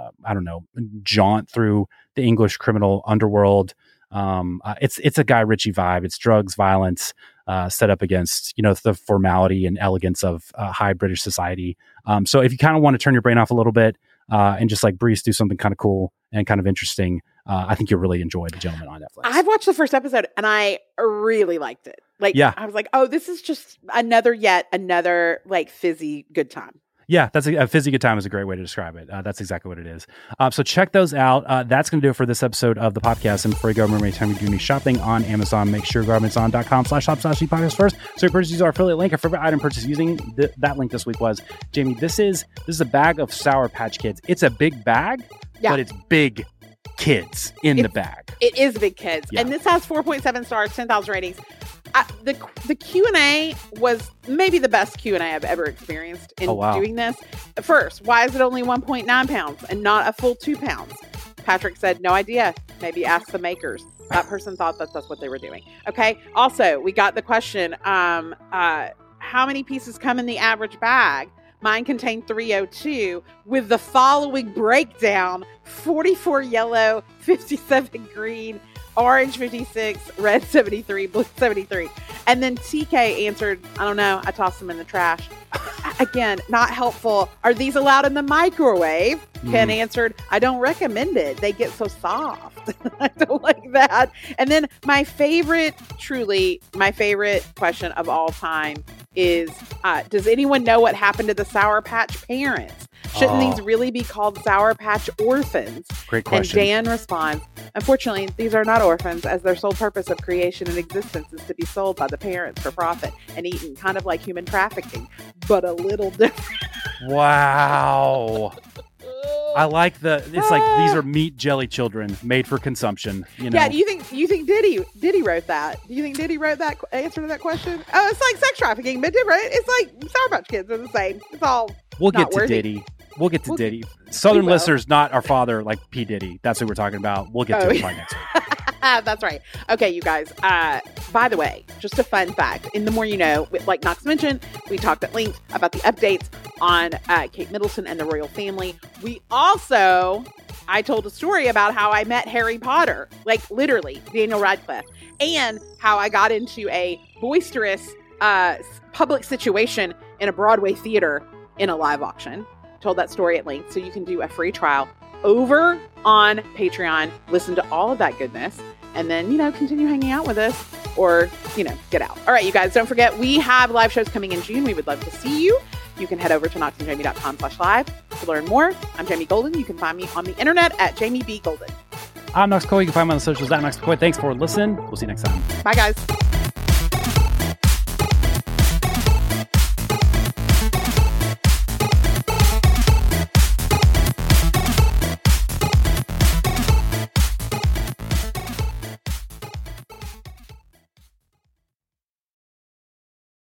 jaunt through the English criminal underworld. It's a Guy Ritchie vibe. It's drugs, violence, set up against, the formality and elegance of high British society. So if you kind of want to turn your brain off a little bit and just like breeze through something kind of cool and kind of interesting, I think you'll really enjoy The Gentleman on Netflix. I've watched the first episode and I really liked it. I was like, oh, this is just another like fizzy good time. Yeah, that's a fizzy good time is a great way to describe it. That's exactly what it is. So check those out. That's going to do it for this episode of the podcast. And before you go, remember anytime you do any shopping on Amazon, make sure you go to Amazon.com/shop/podcast first. So you purchase use our affiliate link. Our favorite item purchase using that link this week was, Jamie, this is a bag of Sour Patch Kids. It's a big bag, but it's big kids in the bag. It is big kids. Yeah. And this has 4.7 stars, 10,000 ratings. The Q&A was maybe the best Q&A I've ever experienced in doing this. First, why is it only 1.9 pounds and not a full 2 pounds? Patrick said, no idea. Maybe ask the makers. That person thought that's what they were doing. Okay. Also, we got the question, how many pieces come in the average bag? Mine contained 302 with the following breakdown: 44 yellow, 57 green, orange 56, red 73, blue 73. And then TK answered, I don't know, I tossed them in the trash. Again, not helpful. Are these allowed in the microwave? Ken answered, I don't recommend it. They get so soft. I don't like that. And then my favorite question of all time is, does anyone know what happened to the Sour Patch parents? Shouldn't these really be called Sour Patch orphans? Great question. And Dan responds, unfortunately, these are not orphans, as their sole purpose of creation and existence is to be sold by the parents for profit and eaten, kind of like human trafficking, but a little different. Wow. I like it's like these are meat jelly children made for consumption. Yeah, do you think Diddy wrote that? Do you think Diddy wrote that answer to that question? Oh, it's like sex trafficking, but different. It's like Sour Patch Kids are the same. It's all We'll get to Diddy. We'll get to Diddy. Southern listeners, not our father, like P. Diddy. That's who we're talking about. We'll get to it by next week. That's right. Okay, you guys. By the way, just a fun fact. In The More You Know, like Knox mentioned, we talked at length about the updates on Kate Middleton and the royal family. I told a story about how I met Harry Potter, like literally Daniel Radcliffe, and how I got into a boisterous public situation in a Broadway theater in a live auction. Told that story at length, so you can do a free trial over on Patreon. Listen to all of that goodness, and then, continue hanging out with us, or, get out. All right, you guys, don't forget, we have live shows coming in June. We would love to see you. You can head over to knoxandjamie.com/live. to learn more. I'm Jamie Golden. You can find me on the internet at Jamie B. Golden. I'm Knox McCoy. You can find me on the socials at Knox McCoy. Thanks for listening. We'll see you next time. Bye, guys.